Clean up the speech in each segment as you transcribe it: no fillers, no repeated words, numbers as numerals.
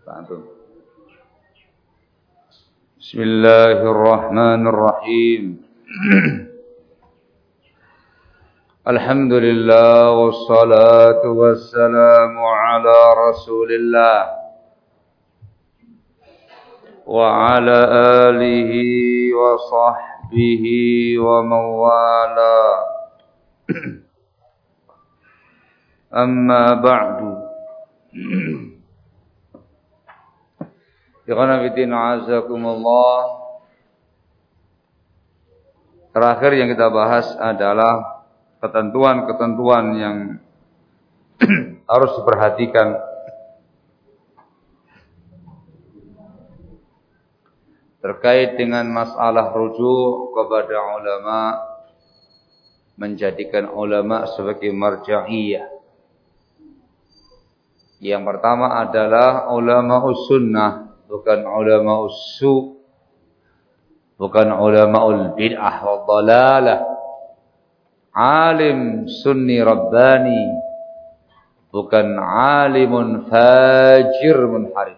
Pantun. Bismillahirrahmanirrahim. Alhamdulillah wassalatu wassalamu ala Rasulillah wa ala alihi wa sahbihi wa mawala. Amma ba'du. Ikhwan fillah azakumullah. Terakhir yang kita bahas adalah ketentuan-ketentuan yang harus diperhatikan terkait dengan masalah rujuk kepada ulama, menjadikan ulama sebagai marja'iyah. Yang pertama adalah ulama sunnah, bukan ulama su, bukan ulama bid'ah wa dhalalah. Alim sunni rabbani, bukan alimun fajir munharif.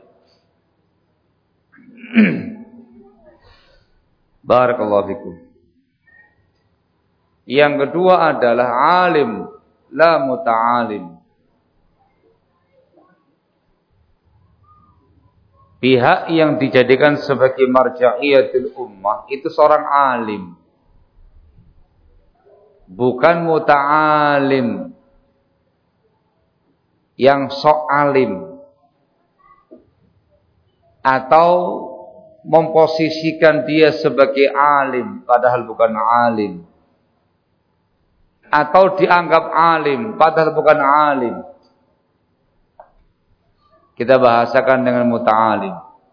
Barakallahu fikum. Yang kedua adalah alim la muta'alim. Pihak yang dijadikan sebagai marja'iyatul ummah itu seorang alim, bukan muta'alim yang sok alim atau memposisikan dia sebagai alim padahal bukan alim, atau dianggap alim padahal bukan alim. Kita bahasakan dengan muta'alim.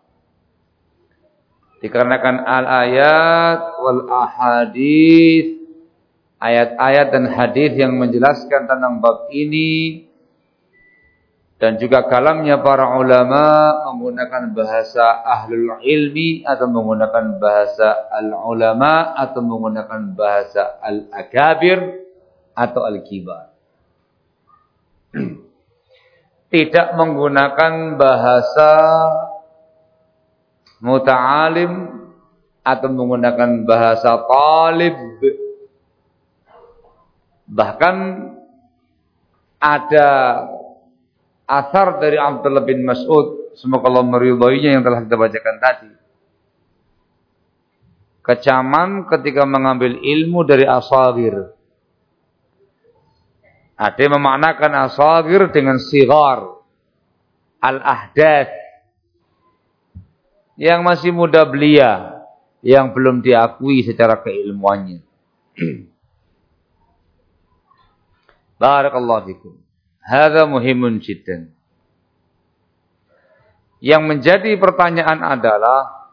Dikarenakan al-ayat wal ahadits, ayat-ayat dan hadis yang menjelaskan tentang bab ini, dan juga kalamnya para ulama menggunakan bahasa ahlul ilmi atau menggunakan bahasa al-ulama atau menggunakan bahasa al-akabir atau al-kibar. Tidak menggunakan bahasa muta'alim atau menggunakan bahasa talib. Bahkan ada asar dari Abdullah bin Mas'ud, semoga Allah meridhoinya, yang telah kita bacakan tadi. Kecaman ketika mengambil ilmu dari asagir. Ada yang memaknakan asagir dengan sigar, al-ahdath, yang masih muda belia, yang belum diakui secara keilmuannya. Barakallahu fikum. Hadza muhimun jiddan. Yang menjadi pertanyaan adalah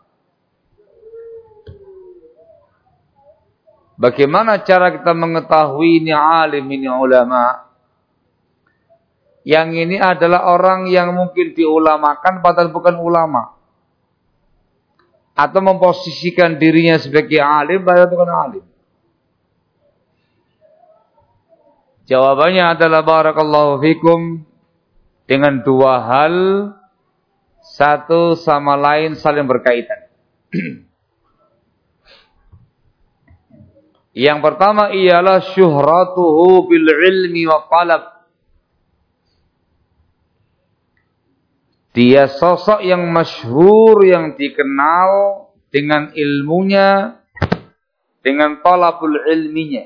bagaimana cara kita mengetahui ini alim, ini ulama? Yang ini adalah orang yang mungkin diulamakan padahal bukan ulama, atau memposisikan dirinya sebagai alim padahal bukan alim. Jawabannya adalah barakallahu fikum, dengan dua hal, satu sama lain saling berkaitan. Yang pertama ialah syuhratuhu bil ilmi wa talab. Dia sosok yang masyhur, yang dikenal dengan ilmunya, dengan talabul ilminya.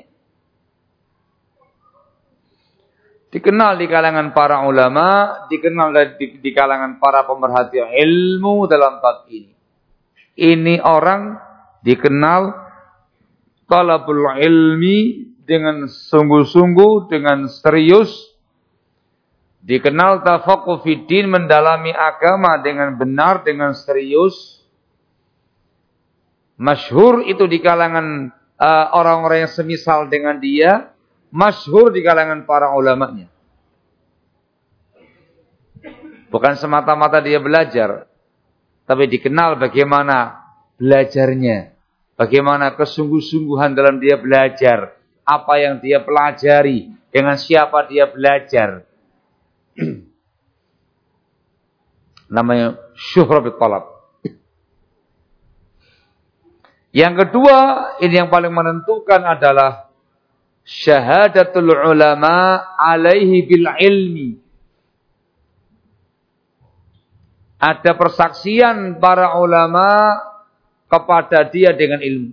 Dikenal di kalangan para ulama, dikenal di kalangan para pemerhati ilmu dalam bab ini. Ini orang dikenal talabul ilmi dengan sungguh-sungguh, dengan serius. Dikenal tafaqquh fiddin, mendalami agama dengan benar, dengan serius. Masyhur itu di kalangan orang-orang yang semisal dengan dia, masyhur di kalangan para ulamanya. Bukan semata-mata dia belajar, tapi dikenal bagaimana belajarnya, bagaimana kesungguh-sungguhan dalam dia belajar, apa yang dia pelajari, dengan siapa dia belajar. Namanya syuhra bit talab. Yang kedua, ini yang paling menentukan adalah syahadatul ulama alaihi bil ilmi. Ada persaksian para ulama kepada dia dengan ilmu.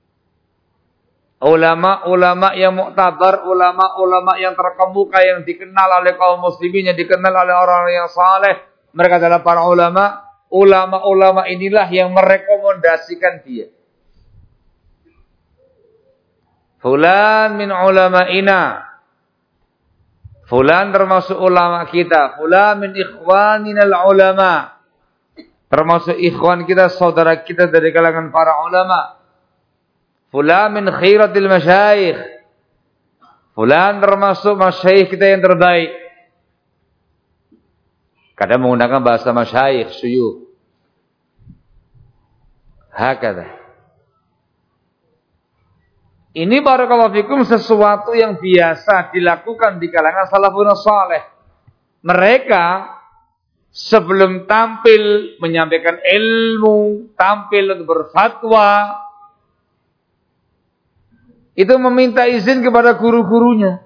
Ulama-ulama yang muktabar, ulama-ulama yang terkemuka, yang dikenal oleh kaum muslimin, yang dikenal oleh orang-orang yang saleh. Mereka adalah para ulama. Ulama-ulama inilah yang merekomendasikan dia. Fulan min ulama'ina. Fulan termasuk ulama kita. Fulan min ikhwaninal ulama. Termasuk ikhwan kita, saudara kita dari kalangan para ulama. Fulan min khiratil masyayikh. Fulan termasuk masyayikh kita yang terbaik. Kadang menggunakan bahasa masyayikh, syuyukh. Hakadha. Ini barakallahu fikum sesuatu yang biasa dilakukan di kalangan salafun saleh. Mereka sebelum tampil menyampaikan ilmu, tampil untuk berfatwa, itu meminta izin kepada guru-gurunya.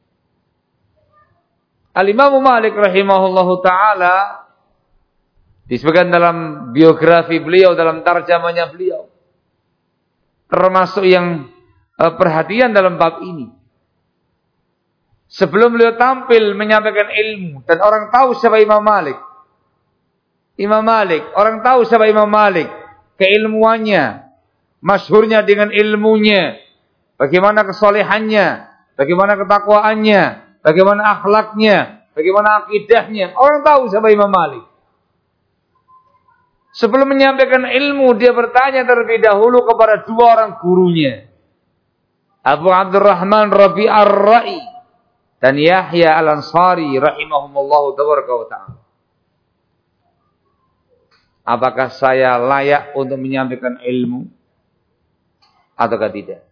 Al-Imam Malik rahimahullahu ta'ala disebutkan dalam biografi beliau, dalam tarjamanya beliau, termasuk yang perhatian dalam bab ini. Sebelum beliau tampil menyampaikan ilmu dan orang tahu siapa Imam Malik. Imam Malik, orang tahu siapa Imam Malik, keilmuannya, masyhurnya dengan ilmunya, bagaimana kesolehannya, bagaimana ketakwaannya, bagaimana akhlaknya, bagaimana akidahnya. Orang tahu siapa Imam Malik. Sebelum menyampaikan ilmu, dia bertanya terlebih dahulu kepada dua orang gurunya. Abu Abdurrahman Rabi' Ar-Ra'i dan Yahya Al-Ansari rahimahumullahu tabaraka wa ta'ala. Apakah saya layak untuk menyampaikan ilmu ataukah tidak?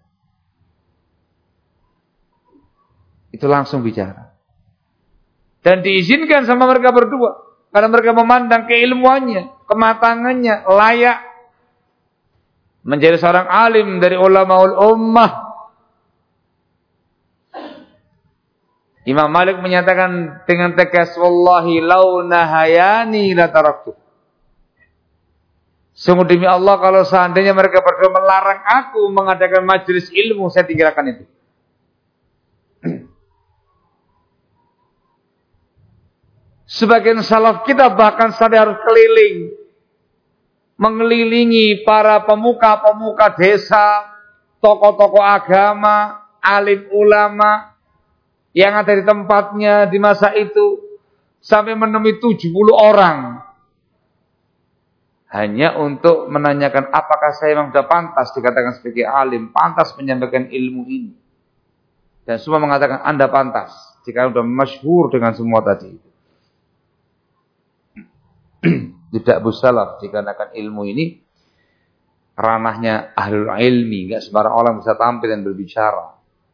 Itu langsung bicara. Dan diizinkan sama mereka berdua. Karena mereka memandang keilmuannya, kematangannya, layak menjadi seorang alim dari ulamaul ummah. Imam Malik menyatakan dengan tegas, wallahi lau nahayani la taraktu. Sungguh demi Allah, kalau seandainya mereka berdua melarang aku mengadakan majelis ilmu, saya tinggalkan itu. Sebagian salaf kita bahkan sampai harus keliling, mengelilingi para pemuka-pemuka desa, tokoh-tokoh agama, alim ulama yang ada di tempatnya di masa itu, sampai menemui 70 orang. Hanya untuk menanyakan apakah saya memang sudah pantas dikatakan sebagai alim, pantas menyampaikan ilmu ini. Dan semua mengatakan Anda pantas, jika sudah masyhur dengan semua tadi. Tidak busalaf dikarenakan ilmu ini ranahnya ahlul ilmi, enggak sembarang orang bisa tampil dan berbicara.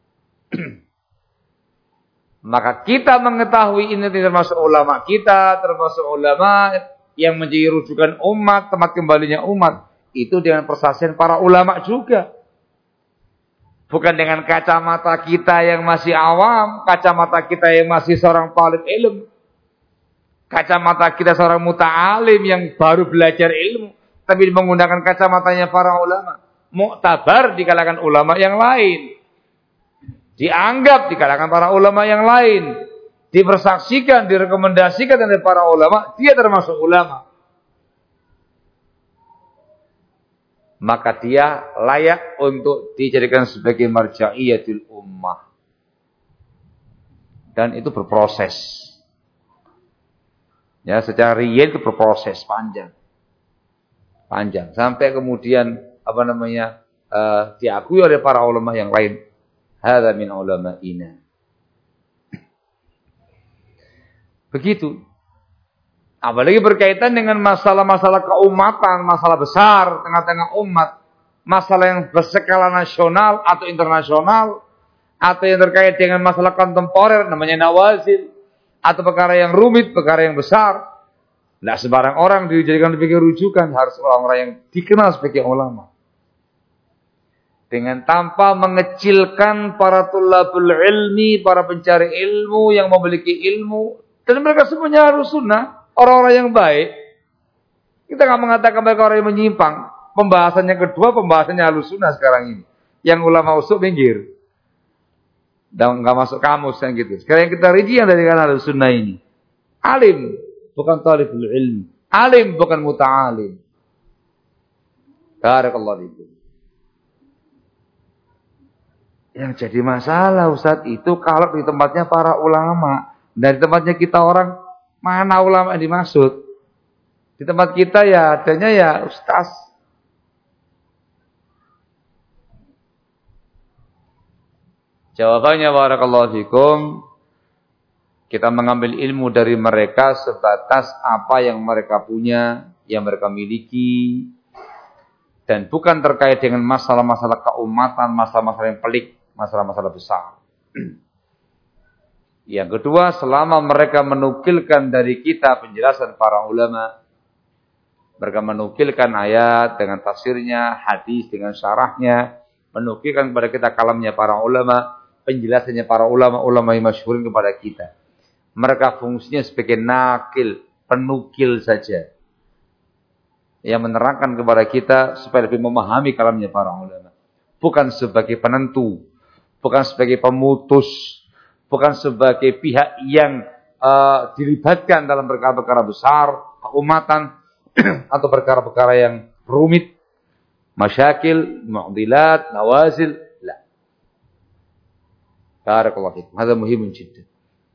Maka kita mengetahui ini termasuk ulama kita, termasuk ulama yang menjadi rujukan umat, tempat kembalinya umat, itu dengan persaksian para ulama juga. Bukan dengan kacamata kita yang masih awam, kacamata kita yang masih seorang talib ilmu, kacamata kita seorang muta'alim yang baru belajar ilmu, tapi menggunakan kacamatanya para ulama. Muktabar di kalangan ulama yang lain. Dianggap di kalangan para ulama yang lain. Dipersaksikan, direkomendasikan oleh para ulama. Dia termasuk ulama. Maka dia layak untuk dijadikan sebagai marja'iyatul ummah. Dan itu berproses. Ya, secara real itu berproses panjang. Sampai kemudian diakui oleh para ulama yang lain. Hadza min ulama'ina. Begitu. Apalagi berkaitan dengan masalah-masalah keumatan, masalah besar tengah-tengah umat, masalah yang berskala nasional atau internasional, atau yang terkait dengan masalah kontemporer namanya nawazil, atau perkara yang rumit, perkara yang besar. Tidak sembarang orang dijadikan sebagai rujukan, harus orang-orang yang dikenal sebagai ulama. Dengan tanpa mengecilkan para tulabul ilmi, para pencari ilmu yang memiliki ilmu, dan mereka semuanya harus sunnah, orang-orang yang baik. Kita nggak mengatakan mereka orang yang menyimpang. Pembahasannya kedua, pembahasannya halus sunnah sekarang ini. Yang ulama usuk minggir. Dan nggak masuk kamus kan gitu. Sekarang yang kita rinci yang dari kan halus sunnah ini. Alim, bukan talibul ilmi. Alim, bukan muta'alim. Barakallahu fikum. Yang jadi masalah Ustaz itu kalau di tempatnya para ulama. Dari tempatnya kita orang, mana ulama yang dimaksud? Di tempat kita ya adanya ya ustaz. Jawabannya barakallahu fikum, kita mengambil ilmu dari mereka sebatas apa yang mereka punya, yang mereka miliki, dan bukan terkait dengan masalah-masalah keumatan, masalah-masalah yang pelik, masalah-masalah besar. Yang kedua, selama mereka menukilkan dari kita penjelasan para ulama, mereka menukilkan ayat dengan tafsirnya, hadis dengan syarahnya, menukilkan kepada kita kalamnya para ulama, penjelasannya para ulama-ulama yang masyhurin kepada kita. Mereka fungsinya sebagai nakil, penukil saja. Yang menerangkan kepada kita supaya lebih memahami kalamnya para ulama. Bukan sebagai penentu, bukan sebagai pemutus, bukan sebagai pihak yang dilibatkan dalam perkara-perkara besar, keumatan, atau perkara-perkara yang rumit, masyakil, mu'dilat, nawazil, la. Barakallahu fikum. Hadza muhimun jiddan.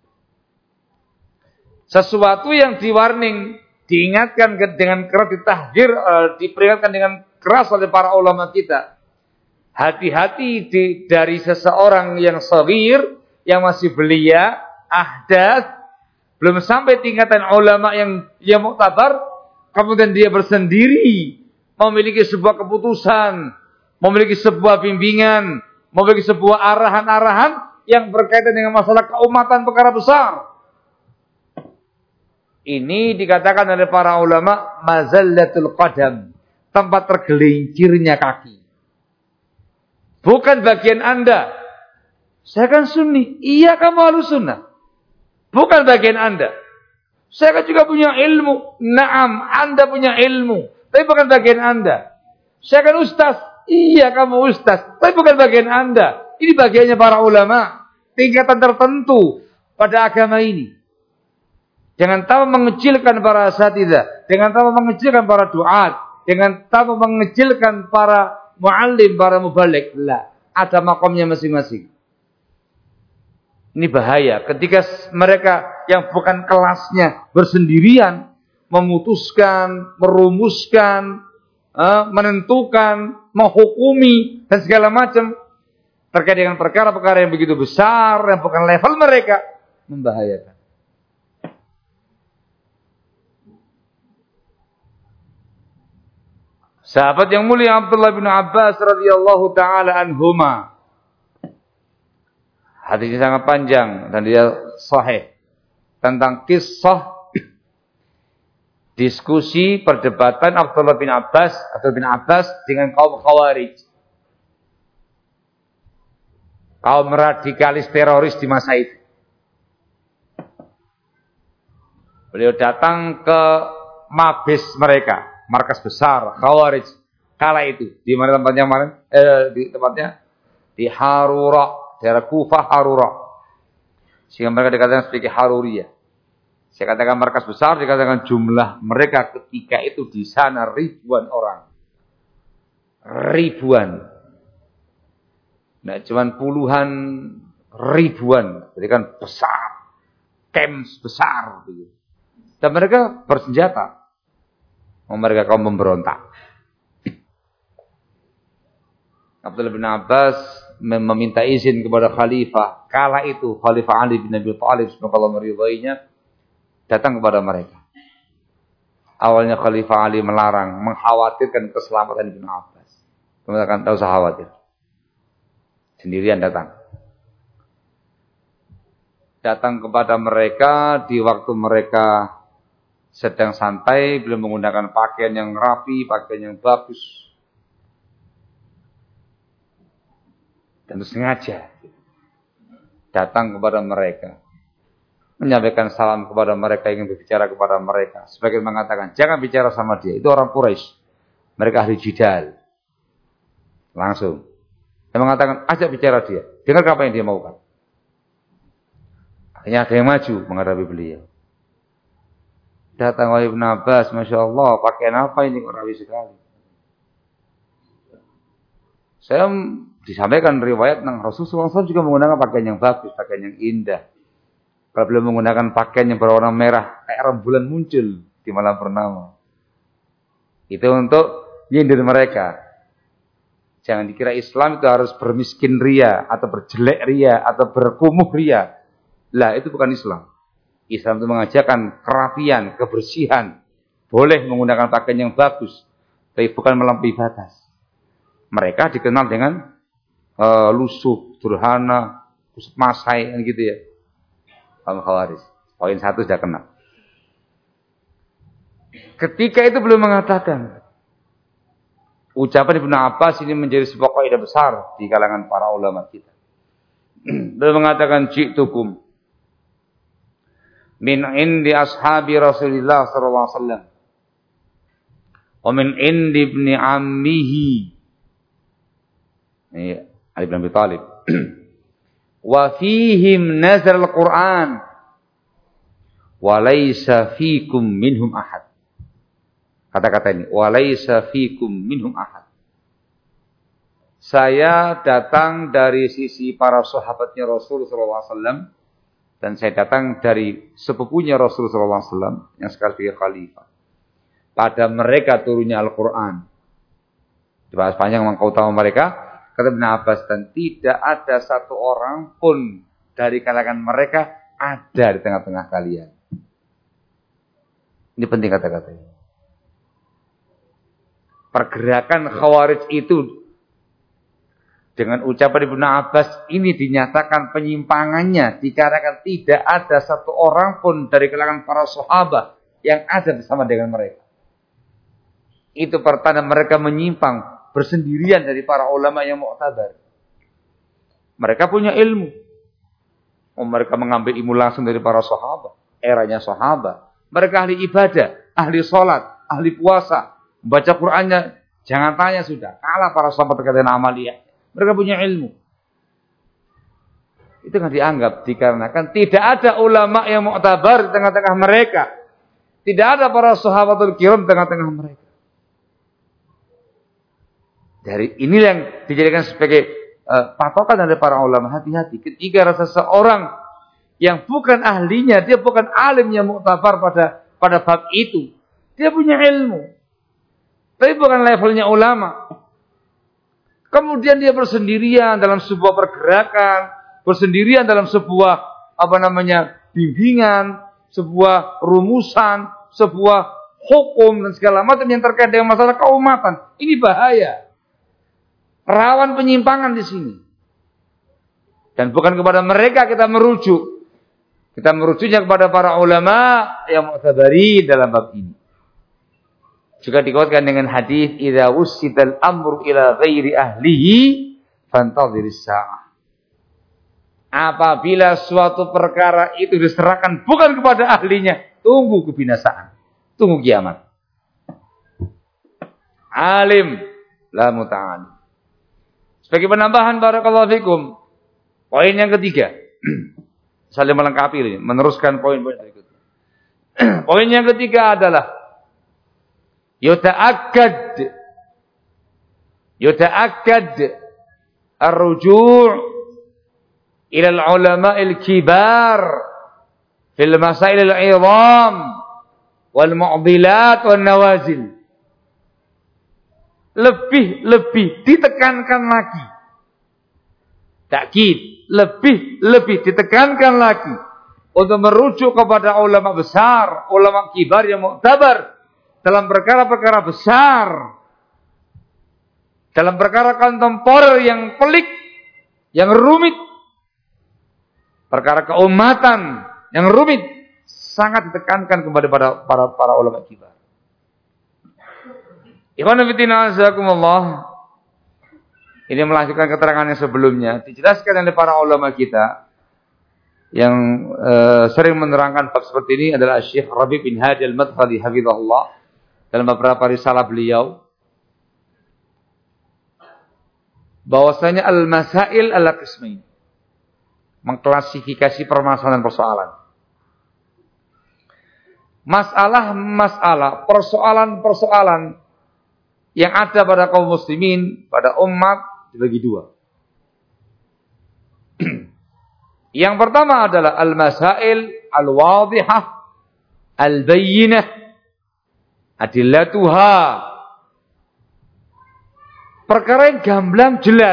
Sesuatu yang diwarning, diingatkan dengan keras, ditahdzir, diperingatkan dengan keras oleh para ulama kita. Hati-hati dari seseorang yang shaghir, yang masih belia, ahdath, belum sampai tingkatan ulama yang muktabar. Kemudian dia bersendiri, memiliki sebuah keputusan, memiliki sebuah bimbingan, memiliki sebuah arahan-arahan yang berkaitan dengan masalah keumatan perkara besar. Ini dikatakan oleh para ulama mazallatul qadam, tempat tergelincirnya kaki. Bukan bagian Anda. Saya kan sunni, iya kamu harus sunnah. Bukan bagian Anda. Saya kan juga punya ilmu. Naam, Anda punya ilmu. Tapi bukan bagian Anda. Saya kan ustaz. Iya, kamu ustaz. Tapi bukan bagian Anda. Ini bagiannya para ulama. Tingkatan tertentu pada agama ini. Jangan tahu mengecilkan para asatidzah. Jangan tahu mengecilkan para duat. Jangan tahu mengecilkan para muallim, para mubalik. Lah, ada makamnya masing-masing. Ini bahaya ketika mereka yang bukan kelasnya bersendirian memutuskan, merumuskan, menentukan, menghukumi dan segala macam terkait dengan perkara-perkara yang begitu besar yang bukan level mereka, membahayakan. Sahabat yang mulia Abdullah bin Abbas radhiyallahu taala anhuma, hadisnya sangat panjang dan dia sahih tentang kisah diskusi perdebatan Abdullah bin Abbas dengan kaum Khawarij, kaum radikalis teroris di masa itu. Beliau datang ke mabes mereka, markas besar Khawarij kala itu. Di mana tempatnya kemarin? Di Harura, daerah Kufah Harura. Sehingga mereka dikatakan sebagai Haruriyah. Saya katakan markas besar, dikatakan jumlah mereka ketika itu di sana ribuan orang. Ribuan. Nah, cuman puluhan ribuan. Jadi kan besar. Camps besar. Dan mereka bersenjata. Mereka kaum pemberontak. Abdullah bin Abbas meminta izin kepada khalifah. Kala itu Khalifah Ali bin Abi Thalib semoga Allah meridainya, datang kepada mereka. Awalnya Khalifah Ali melarang, mengkhawatirkan keselamatan Ibnu Abbas. Kemudian akan tahu usah khawatir. Sendirian datang. Datang kepada mereka di waktu mereka sedang santai, belum menggunakan pakaian yang rapi, pakaian yang bagus. Dan sengaja datang kepada mereka, menyampaikan salam kepada mereka, ingin berbicara kepada mereka. Sebagian mengatakan, jangan bicara sama dia, itu orang Quraisy. Mereka ahli jidal. Langsung. Dia mengatakan, ajak bicara dia. Dengar apa yang dia maukan. Akhirnya ada yang maju menghadapi beliau. Datang oleh Ibn Abbas, Masya Allah, pakaian apa ini kok rapi sekali. Saya disampaikan riwayat tentang Rasulullah SAW juga menggunakan pakaian yang bagus, pakaian yang indah. Kalau belum menggunakan pakaian yang berwarna merah, kayak rembulan muncul di malam purnama. Itu untuk nyindir mereka. Jangan dikira Islam itu harus bermiskin ria, atau berjelek ria, atau berkumuh ria. Lah, itu bukan Islam. Islam itu mengajarkan kerapian, kebersihan. Boleh menggunakan pakaian yang bagus, tapi bukan melampaui batas. Mereka dikenal dengan lusuh, durhana, kusut masai, gitu ya. Kaum Khawarij. Poin 1 sudah kena. Ketika itu belum mengatakan. Ucapan Ibnu Abbas ini menjadi sebuah kaidah besar di kalangan para ulama kita. Belum mengatakan ji'tukum min indi ashabi Rasulillah sallallahu alaihi wasallam wa min indi ibni ammihi. Ini Ali bin Abi Thalib. Wa fihim nazal al-Qur'an wa laysa fikum minhum ahad. Kata-kata ini, wa laysa fikum minhum ahad. Saya datang dari sisi para sahabatnya Rasul sallallahu alaihi wasallam dan saya datang dari sepupunya Rasul sallallahu alaihi wasallam yang sekarang sebagai khalifah. Pada mereka turunnya Al-Qur'an. Dibahas panjang mengkautama mereka, kata Ibn Abbas, dan tidak ada satu orang pun dari kalangan mereka ada di tengah-tengah kalian. Ini penting kata-kata ini. Pergerakan Khawarij itu dengan ucapan Ibnu Abbas ini dinyatakan penyimpangannya dikarenakan tidak ada satu orang pun dari kalangan para sahabat yang ada bersama dengan mereka. Itu pertanda mereka menyimpang bersendirian dari para ulama yang mu'tabar. Mereka punya ilmu. Mereka mengambil ilmu langsung dari para sahabat, eranya sahabat. Mereka ahli ibadah, ahli sholat, ahli puasa. Baca Qur'annya, jangan tanya sudah. Kalah para sahabat terkait dengan amaliyah. Mereka punya ilmu. Itu kan dianggap dikarenakan tidak ada ulama yang mu'tabar di tengah-tengah mereka. Tidak ada para sahabatul kiram di tengah-tengah mereka. Dari inilah yang dijadikan sebagai patokan dari para ulama. Hati-hati ketika rasa seorang yang bukan ahlinya, dia bukan alim yang mu'tabar pada bab itu. Dia punya ilmu. Tapi bukan levelnya ulama. Kemudian dia bersendirian dalam sebuah pergerakan, bersendirian dalam sebuah bimbingan, sebuah rumusan, sebuah hukum dan segala macam yang terkait dengan masalah keumatan. Ini bahaya. Rawan penyimpangan di sini. Dan bukan kepada mereka kita merujuk. Kita merujuknya kepada para ulama yang mu'tabari dalam bab ini. Juga dikuatkan dengan hadis idza wusidal amru ila ghairi ahlihi fantadhiris sa'ah. Apabila suatu perkara itu diserahkan bukan kepada ahlinya, tunggu kebinasaan, tunggu kiamat. Alim la muta'alim. Sebagai penambahan barakallahu fikum, poin yang ketiga. Saling melengkapi ini, meneruskan poin-poin berikutnya. Poin yang ketiga adalah Yuta'akkad ar-ruju' ila al-ulama al-kibar fil masail al-'idham wal mu'dilat wan nawazil. Lebih ditekankan lagi. Takkid, lebih ditekankan lagi untuk merujuk kepada ulama besar, ulama kibar yang mu'tabar dalam perkara-perkara besar, dalam perkara kontemporer yang pelik, yang rumit, perkara keumatan yang rumit, sangat ditekankan kepada para ulama kibar. Ikhwan fillah azakumullah. Ini melanjutkan keterangan yang sebelumnya, dijelaskan oleh para ulama kita yang sering menerangkan bab seperti ini adalah Syekh Rabi' bin Hadi Al-Madkhali hafizahullah dalam beberapa risalah beliau, bahwasanya al-masail ala qismain, mengklasifikasi permasalahan-persoalan. Masalah-masalah, persoalan-persoalan yang ada pada kaum muslimin, pada umat, dibagi dua. Yang pertama adalah al-masail al-wadihah al-bayyinah adillatuha, perkara yang gamblang jelas,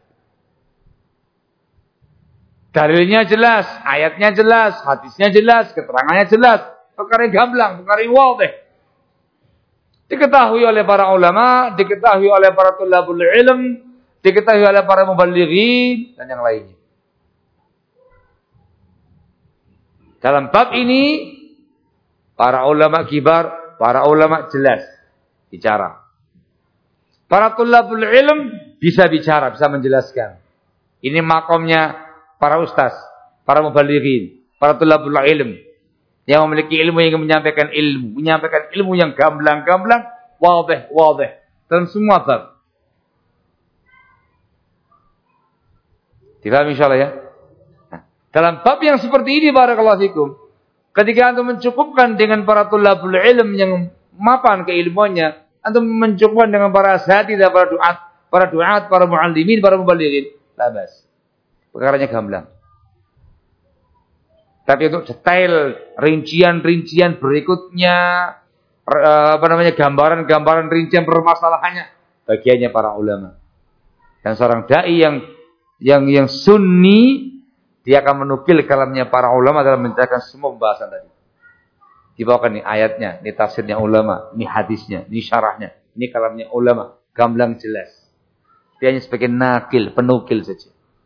dalilnya jelas, ayatnya jelas, hadisnya jelas, keterangannya jelas, perkara yang gamblang, perkara yang wadih, diketahui oleh para ulama, diketahui oleh para tulabul ilm, diketahui oleh para mubalighin dan yang lainnya. Dalam bab ini para ulama kibar, para ulama jelas bicara. Para tulabul ilm bisa bicara, bisa menjelaskan. Ini makomnya para ustaz, para mubalighin, para tulabul ilm yang memiliki ilmu, yang menyampaikan ilmu yang gamblang-gamblang, wadih dalam semua bab. Difahami insyaallah ya? Nah, dalam bab yang seperti ini barakallahu fikum, ketika antum mencukupkan dengan para tulabul ilm yang mapan keilmuannya, antum mencukupkan dengan para asatidzah, para duat, para muallimin, para mubalighin, labas. Perkaranya gamblang. Tapi untuk detail, rincian-rincian berikutnya, gambaran-gambaran rincian permasalahannya, bagiannya para ulama. Dan seorang dai yang sunni, dia akan menukil kalamnya para ulama dalam menjelaskan semua pembahasan tadi. Dibawakan nih ayatnya, ini tafsirnya ulama, ini hadisnya, ini syarahnya, ini kalamnya ulama, gamblang jelas. Dia hanya sebagai nakil, penukil saja.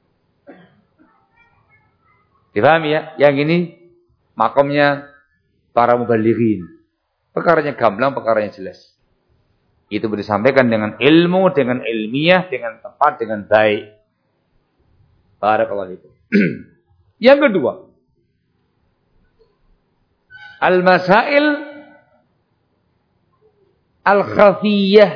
Dipahami ya? Yang ini makomnya para mubalighin. Perkaranya gamblang, perkaranya jelas. Itu boleh disampaikan dengan ilmu, dengan ilmiah, dengan tepat, dengan baik. Barakallahu fikum. Yang kedua, al-masail al-khafiyah.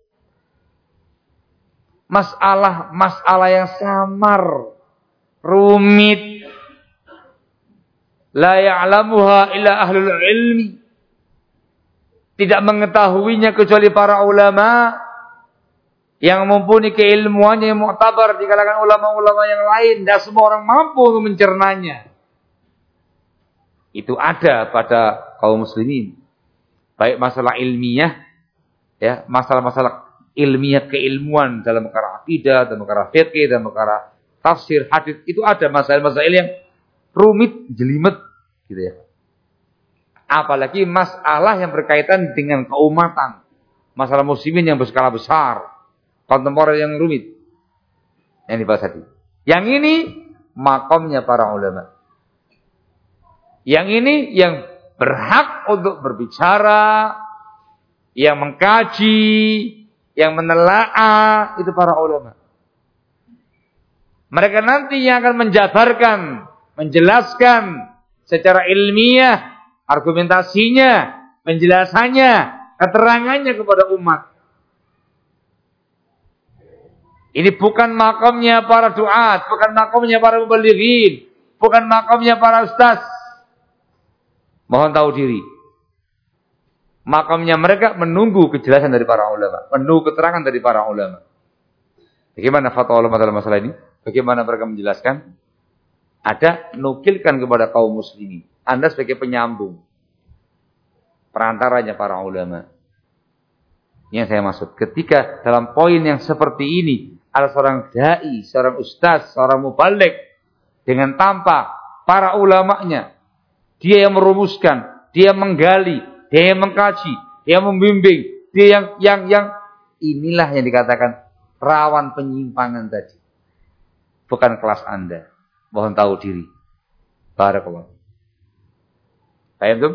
Masalah yang samar, rumit, la ya'lamuha illa ahlul ilmi, tidak mengetahuinya kecuali para ulama yang mumpuni keilmuannya, yang mu'tabar di kalangan ulama-ulama yang lain. Dan semua orang mampu untuk mencernanya. Itu ada pada kaum muslimin. Baik masalah ilmiah, ya, masalah-masalah ilmiah keilmuan dalam perkara akidah, dalam perkara fiqih, dalam perkara tafsir, hadis, itu ada masalah-masalah yang rumit, jelimet, gitu ya. Apalagi masalah yang berkaitan dengan keumatan, masalah muslimin yang berskala besar, kontemporer yang rumit, yang dibahas tadi. Yang ini makomnya para ulama. Yang ini yang berhak untuk berbicara, yang mengkaji, yang menelaah, itu para ulama. Mereka nanti yang akan menjabarkan, menjelaskan secara ilmiah argumentasinya, penjelasannya, keterangannya kepada umat. Ini bukan makamnya para duat, bukan makamnya para mubalighin, bukan makamnya para ustaz. Mohon tahu diri. Makamnya mereka menunggu kejelasan dari para ulama, menunggu keterangan dari para ulama. Bagaimana fatwa ulama dalam masalah ini? Bagaimana mereka menjelaskan? Ada nukilkan kepada kaum muslimin. Anda sebagai penyambung, perantaranya para ulama. Yang saya maksud, ketika dalam poin yang seperti ini, ada seorang dai, seorang ustaz, seorang mubaligh, dengan tanpa para ulamanya, dia yang merumuskan, dia menggali, dia yang mengkaji, dia yang membimbing, dia yang inilah yang dikatakan rawan penyimpangan tadi. Bukan kelas Anda. Mohon tahu diri. Barakallah. Paham tuh?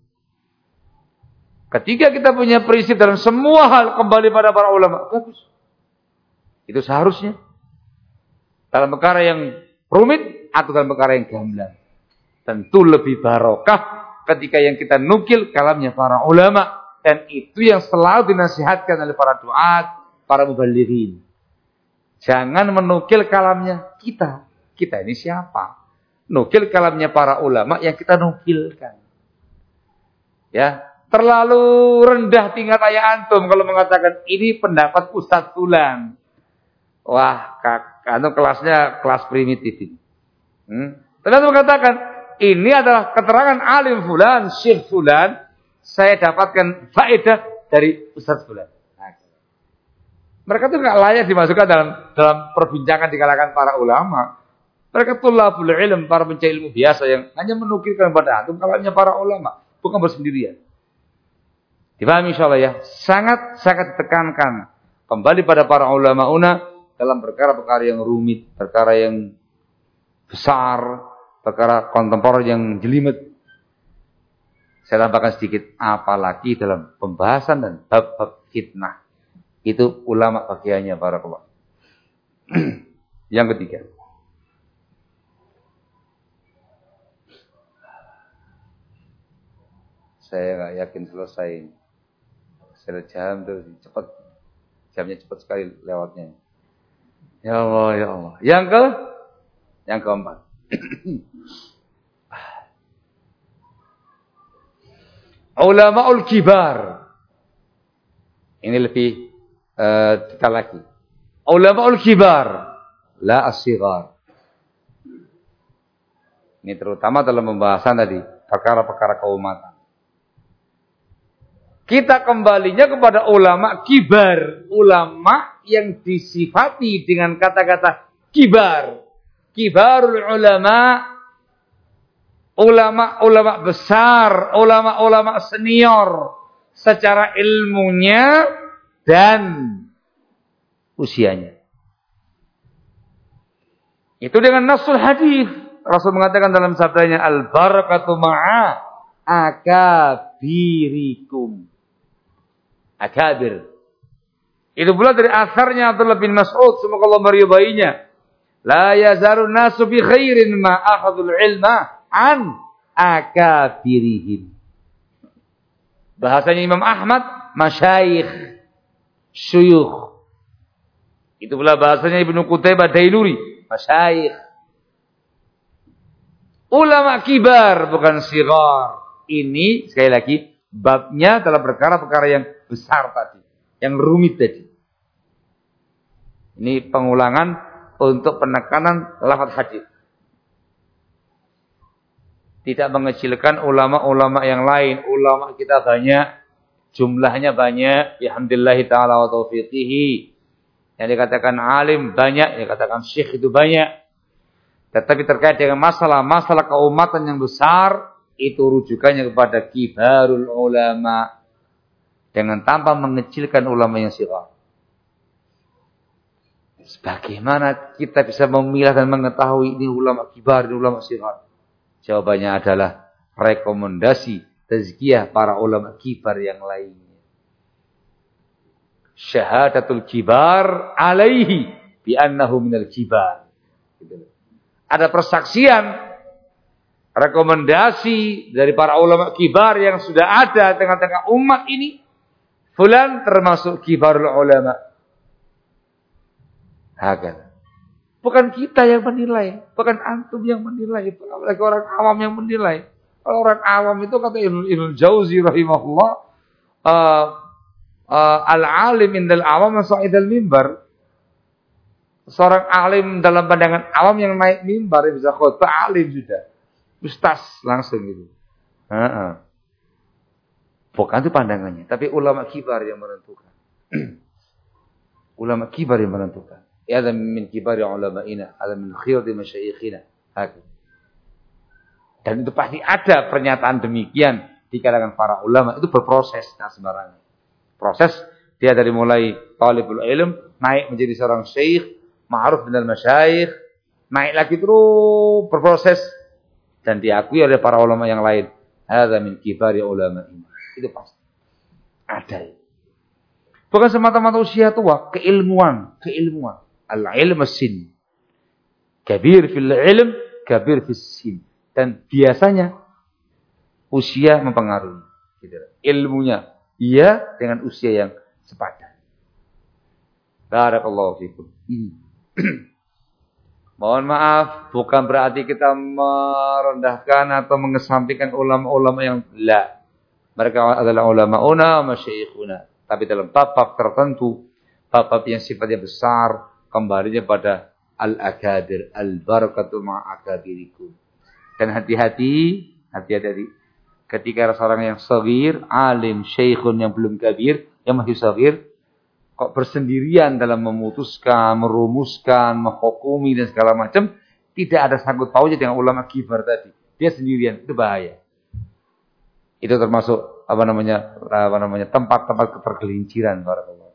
Ketika kita punya prinsip dalam semua hal kembali pada para ulama, bagus. Itu seharusnya. Dalam perkara yang rumit atau dalam perkara yang gamblang. Tentu lebih barokah ketika yang kita nukil kalamnya para ulama. Dan itu yang selalu dinasihatkan oleh para duat, para mubalighin. Jangan menukil kalamnya kita. Kita ini siapa? Nukil kalamnya para ulama yang kita nukilkan. Ya. Terlalu rendah tingkatan antum kalau mengatakan ini pendapat Ustadz Fulan. Wah, kelasnya kelas primitif ini. Tapi antum mengatakan ini adalah keterangan alim Fulan, Syekh Fulan. Saya dapatkan faedah dari Ustadz Fulan. Mereka itu nggak layak dimasukkan dalam perbincangan di kalangan para ulama. Mereka tulabul ilm, para pencari ilmu biasa yang hanya menukilkan pada antum kalamnya para ulama, bukan bersendirian. Dipahami insyaallah ya. Sangat ditekankan kembali pada para ulama dalam perkara-perkara yang rumit, perkara yang besar, perkara kontemporer yang jelimet. Saya tambahkan sedikit, apalagi dalam pembahasan dan bab-bab fitnah. Itu ulama bagiannya para ulama. Yang ketiga. Saya nggak yakin selesai. Saya jam tuh cepat, jamnya cepat sekali lewatnya. Ya Allah, ya Allah. Yang keempat. Ulamaul kibar. Ini lebih detail lagi. Ulamaul kibar, la as-sighar. Ini terutama dalam pembahasan tadi perkara-perkara keumatan. Kita kembalinya kepada ulama kibar. Ulama yang disifati dengan kata-kata kibar. Kibarul ulama. Ulama-ulama besar. Ulama-ulama senior. Secara ilmunya dan usianya. Itu dengan nasul hadis. Rasul mengatakan dalam sabdanya, al-barakatu ma'a akabirikum. Akabir. Itu pula dari asarnya Abdullah bin Mas'ud, semoga Allah meridainya. La yazarun nasu bi khairin ma akhadul ilma an akabirihim. Bahasanya Imam Ahmad, masyayikh, syuyukh. Itu pula bahasanya Ibnu Qutaibah Dailuri, masyayikh. Ulama kibar, bukan sigar. Ini, sekali lagi, babnya dalam perkara-perkara yang besar tadi. Yang rumit tadi. Ini pengulangan untuk penekanan lafaz hadis. Tidak mengecilkan ulama-ulama yang lain. Ulama kita banyak. Jumlahnya banyak. Alhamdulillah ta'ala wa taufiqihi. Yang dikatakan alim banyak. Yang dikatakan syekh itu banyak. Tetapi terkait dengan masalah keumatan yang besar, itu rujukannya kepada kibarul ulama. Dengan tanpa mengecilkan ulama yang sighar. Bagaimana kita bisa memilah dan mengetahui ini ulama kibar, ini ulama sighar? Jawabannya adalah rekomendasi tazkiyah para ulama kibar yang lainnya. Syahadatul kibar alaihi bi annahu minal kibar. Gitu. Ada persaksian, rekomendasi dari para ulama kibar yang sudah ada tengah-tengah umat ini. Fulan termasuk kibarul ulama. Hakana. Bukan kita yang menilai, bukan antum yang menilai, apalagi orang awam yang menilai. Kalau orang awam itu kata Ibnu Jauzi rahimahullah, al-alim indal awam sa'idal mimbar. Seorang alim dalam pandangan awam yang naik mimbar yang bisa khutbah alim sudah. Ustaz langsung gitu. Bukan itu pandangannya, tapi ulama kibar yang menentukan. Ulama kibar yang menentukan. Ya, ada min kibar ulama'ina, ada min khiyadi masyayikhina. Dan itu pasti ada pernyataan demikian di kalangan para ulama. Itu berproses, nah sembarangan. Proses dia dari mulai talibul ilm naik menjadi seorang syekh, ma'ruf minal masyayikh, naik lagi terus berproses dan diakui oleh para ulama yang lain. hadza min kibari ulama'ina. Itu pasti. Ada. Bukan semata-mata usia tua, keilmuan. Al-ilm as-sin. Kabir fil ilm, kabir fis sin. Dan biasanya usia mempengaruhi. Gitu. Ilmunya iya dengan usia yang sepadan. Barakallahu fikum. Mohon maaf, bukan berarti kita merendahkan atau mengesampingkan ulama-ulama yang la. Mereka adalah ulama-una, masyayikhuna. Tapi dalam bab-bab tertentu, bab-bab yang sifatnya besar, kembalinya pada al-akadir, al-barakatu ma'akadirikum. Dan hati-hati. Ketika seorang yang sagir, alim, syekhun yang belum kabir, yang masih sagir, kok bersendirian dalam memutuskan, merumuskan, menghukumi dan segala macam, tidak ada sangkut pautnya dengan ulama kibar tadi. Dia sendirian, itu bahaya. Itu termasuk tempat-tempat ketergelinciran para ulama.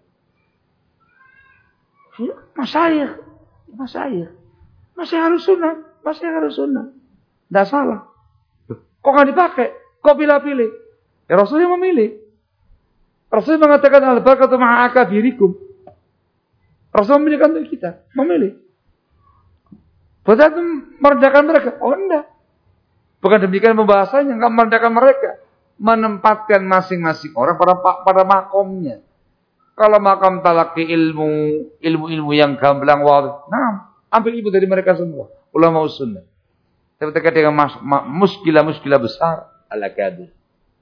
Masih harus sunnah. Tidak salah. Kok nggak dipakai? Kok pilih-pilih? Ya Rasulnya memilih. Rasul mengatakan al-barakatu ma'akabirikum. Rasul memilihkan untuk kita. Memilih. Bukan merendahkan mereka. Oh enggak. Bukan demikian pembahasannya. Enggak merendahkan mereka. Menempatkan masing-masing orang pada makomnya. Kalau makom talaki ilmu yang gamblang wadih. Nah, ambil ibu dari mereka semua. Ulama sunnah. Tapi terkait dengan muskilah besar. Al-akadir.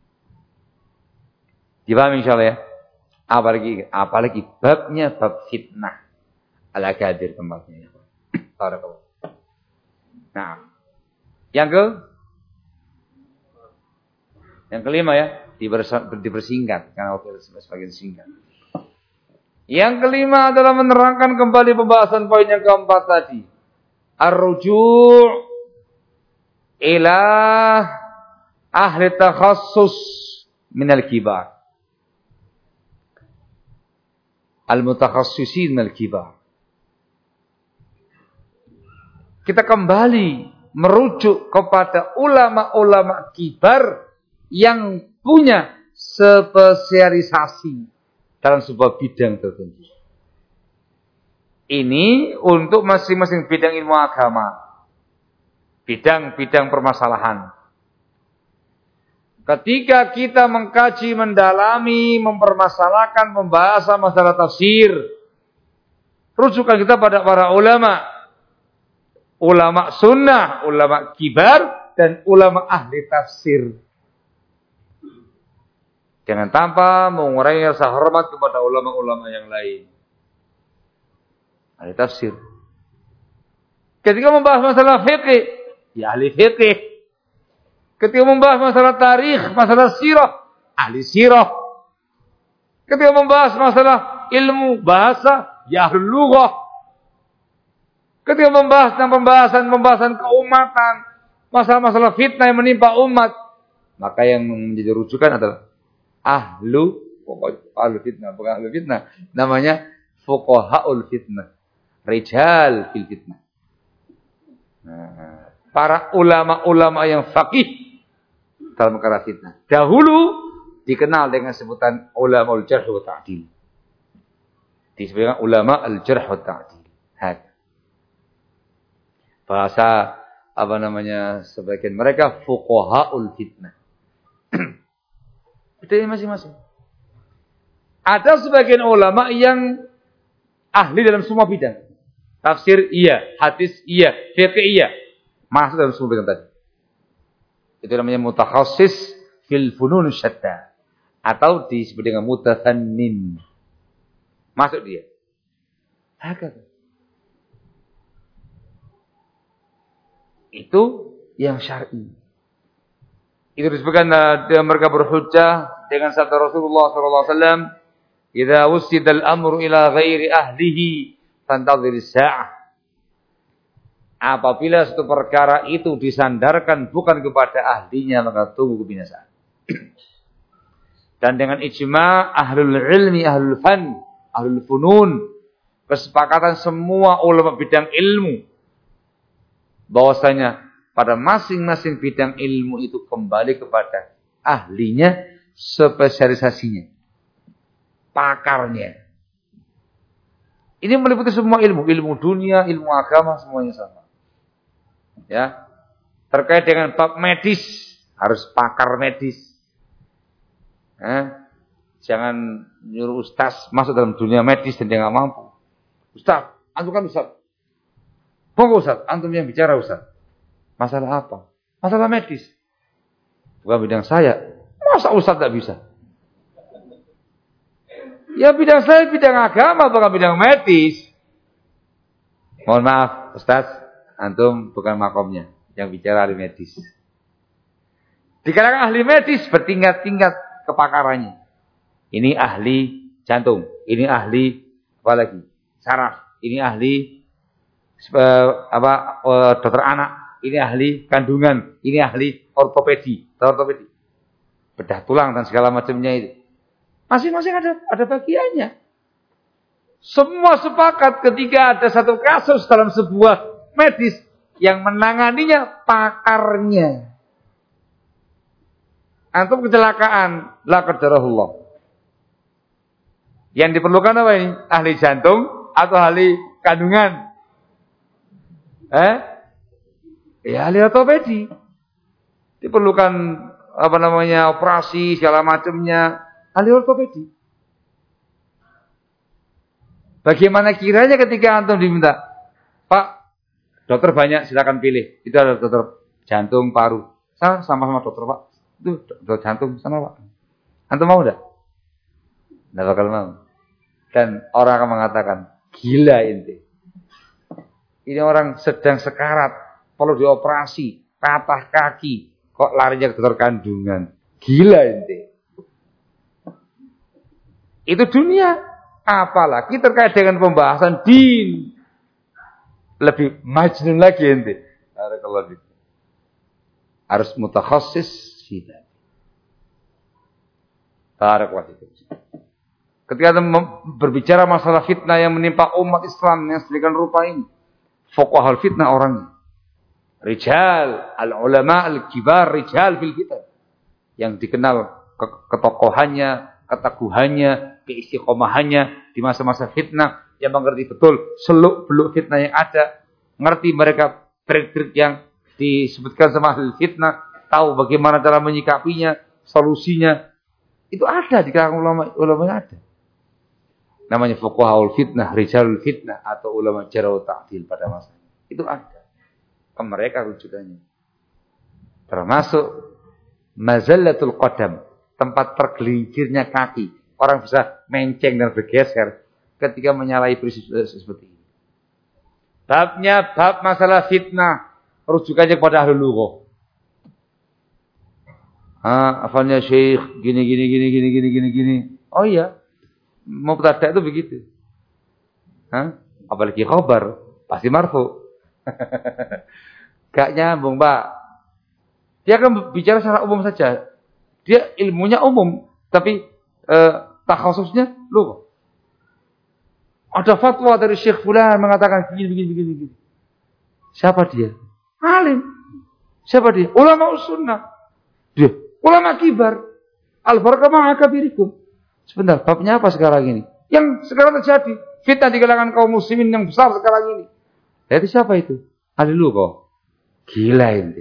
Dipahami insyaallah ya. Apalagi babnya bab fitnah. Al-akadir tempatnya. Barakallahu. Nah, yang kelima ya, dipersingkat karena waktu sebagian singkat. Yang kelima adalah menerangkan kembali pembahasan poin yang keempat tadi. Ar-ruju' ila ahli takhassus minal kibar. Al-mutakhassisin minal kibar. Kita kembali merujuk kepada ulama-ulama kibar yang punya spesialisasi dalam sebuah bidang tertentu. Ini untuk masing-masing bidang ilmu agama. Bidang-bidang permasalahan. Ketika kita mengkaji, mendalami, mempermasalahkan, membahas masalah tafsir, rujukan kita pada para ulama. Ulama sunnah, ulama kibar, dan ulama ahli tafsir. Jangan tanpa mengurangi rasa hormat kepada ulama-ulama yang lain. Ahli tafsir. Ketika membahas masalah fikih, ya ahli fikih. Ketika membahas masalah tarikh, masalah sirah, ahli sirah. Ketika membahas masalah ilmu bahasa, ya ahli lughah. Ketika membahas tentang pembahasan keumatan, masalah-masalah fitnah yang menimpa umat, maka yang menjadi rujukan adalah ahlu fitnah, bukan ahlu fitnah, namanya fuqahaul fitnah, rijal fil fitnah. Nah, para ulama-ulama yang faqih dalam perkara fitnah. Dahulu dikenal dengan sebutan ulama al-jarh wa ta'dil. Disebutkan ulama al-jarh wa ta'dil. Bahasa sebagian mereka fuqahaul fitnah. Itu masing-masing. Ada sebagian ulama yang ahli dalam semua bidang. Tafsir iya, hadis iya, fiqh iya. Masuk dalam semua bidang tadi. Itu namanya mutakhassis fil funun syatta. Atau disebut dengan mutafannin. Masuk dia. Hakata. Itu yang syar'i. Itu disebutkan mereka berhujjah dengan sabda Rasulullah SAW. Idza wusida al-amru ila ghairi ahlihi fantadhir as-sa'ah. Apabila suatu perkara itu disandarkan bukan kepada ahlinya, maka tunggu kebinasaan. Dan dengan ijma' ahlul ilmi, ahlul fan, ahlul funun, kesepakatan semua ulama bidang ilmu, bahwasanya pada masing-masing bidang ilmu itu kembali kepada ahlinya, spesialisasinya, pakarnya. Ini meliputi semua ilmu, ilmu dunia, ilmu agama, semuanya sama. Ya, terkait dengan bab medis harus pakar medis. Jangan nyuruh ustaz masuk dalam dunia medis dan dia nggak mampu. Ustaz, antum kan ustaz. Pokok ustaz, antum yang bicara ustaz. Masalah apa? Masalah medis. Bukan bidang saya. Masa ustaz tak bisa? Ya bidang saya bidang agama, bukan bidang medis. Mohon maaf, ustaz, antum bukan makomnya. Yang bicara ahli medis. Di kalangan ahli medis bertingkat-tingkat kepakarannya. Ini ahli jantung, ini ahli apa lagi? Saraf, ini ahli dokter anak, ini ahli kandungan, ini ahli ortopedi, bedah tulang dan segala macamnya itu. Masing-masing ada bagiannya. Semua sepakat ketika ada satu kasus dalam sebuah medis yang menanganinya pakarnya. Antum kecelakaan, la qadarullah. Yang diperlukan apa ini? Ahli jantung atau ahli kandungan? Ya ahli ortopedi. Diperlukan operasi segala macamnya. Ahli ortopedi. Bagaimana kiranya ketika antum diminta, Pak, dokter banyak, silakan pilih. Itu ada dokter jantung, paru. Sama-sama dokter, Pak. Itu dokter jantung, sama Pak. Antum mau enggak? Enggak bakal mau. Dan orang akan mengatakan, gila inti. Ini orang sedang sekarat, perlu dioperasi, patah kaki, kok larinya ke dokter kandungan. Gila inti. Itu dunia. Apalagi terkait dengan pembahasan din. Lebih majnun lagi ente. Harus mutakhassis tidak. Ketika berbicara masalah fitnah yang menimpa umat Islam yang sedemikian rupa ini. Fuqahul fitnah orangnya. Rijal, al-ulama, al-kibar, rijal fil fitnah. Yang dikenal ketokohannya, keteguhannya, keistiqomahannya di masa-masa fitnah, yang mengerti betul seluk-beluk fitnah yang ada, ngerti mereka trik-trik yang disebutkan sama ahli fitnah, tahu bagaimana cara menyikapinya, solusinya. Itu ada di kalangan ulama yang ada. Namanya fuqahaul fitnah, rijalul fitnah atau ulama jarh wa ta'dil pada masa itu ada. Ke mereka rujukannya. Termasuk mazallatul qadam, tempat tergelincirnya kaki. Orang bisa menceng dan bergeser ketika menyalahi prinsip seperti ini. Babnya bab masalah fitnah, rujukannya kepada ahli lughah. Afalnya syekh gini. Oh iya. Mubtada itu begitu. Apalagi khabar, pasti marfu. Gak nyambung, Pak. Dia akan bicara secara umum saja. Dia ilmunya umum, tapi takhasusnya lughah. Ada fatwa dari Syekh Fulan mengatakan begini. Siapa dia? Alim. Siapa dia? Ulama sunnah. Dia ulama kibar. Al-barakah ma'akabirikum. Sebentar, babnya apa sekarang ini? Yang sekarang terjadi fitnah di kalangan kaum muslimin yang besar sekarang ini. Itu siapa itu? Ahli lughah. Gila ini.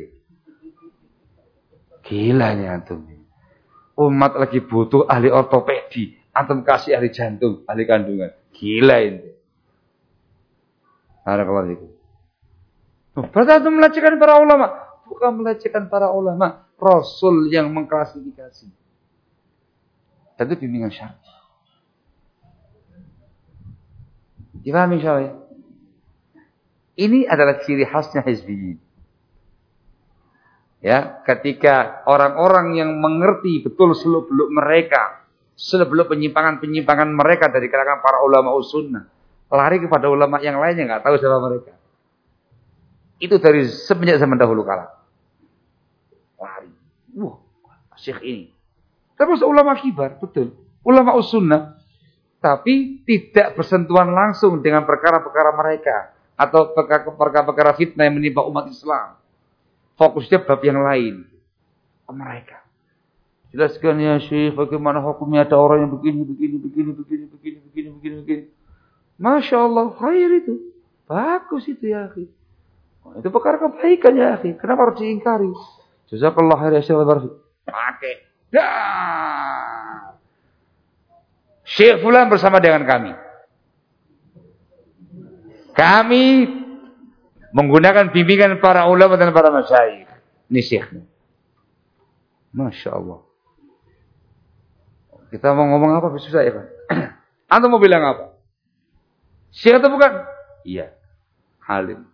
Gila ini antum. Umat lagi butuh ahli ortopedi. Antum kasih ahli jantung, ahli kandungan. Gila ini. Barakallahu fikum. Berarti antum melecehkan para ulama. Bukan melecehkan para ulama. Rasul yang mengklasifikasi. Dan itu bimbingan syar'i. Dipahami insyaallah. Ini adalah ciri khasnya hizbiyin. Ya, ketika orang-orang yang mengerti betul seluk-beluk mereka, seluk-beluk penyimpangan-penyimpangan mereka dari kalangan para ulama sunnah, lari kepada ulama yang lainnya enggak tahu siapa mereka. Itu dari semenjak zaman dahulu kala. Lari. Syekh ini. Termasuk ulama kibar, betul. Ulama sunnah. Tapi tidak bersentuhan langsung dengan perkara-perkara mereka. Atau perkara-perkara fitnah yang menimpa umat Islam. fokusnya bab yang lain ke mereka. Jelaskan ya Syekh, bagaimana hukumnya ada orang yang begini. Masya Allah, khair itu. Bagus itu ya akhi. Itu perkara kebaikan ya akhi. Kenapa harus diingkari? Jazakallah khair ya Syekh. Pakai. Dah. Syekh fulan bersama dengan kami. Kami menggunakan bimbingan para ulama dan para masyayikh. Ini syekhnya. Masya Allah. Kita mau ngomong apa? Susah ya kan? Antum mau bilang apa? Syekh itu bukan? Iya. Alim.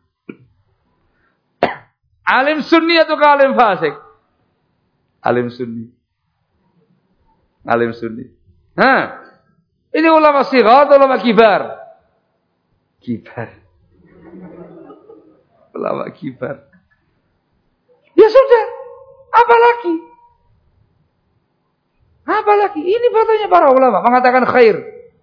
Alim sunni atau alim fasik? Alim sunni. Alim sunni. Nah, ini ulama sighar atau ulama kibar? Kibar. Ulama kibar. Ya sudah. Apalagi? Ini fatwanya para ulama mengatakan khair.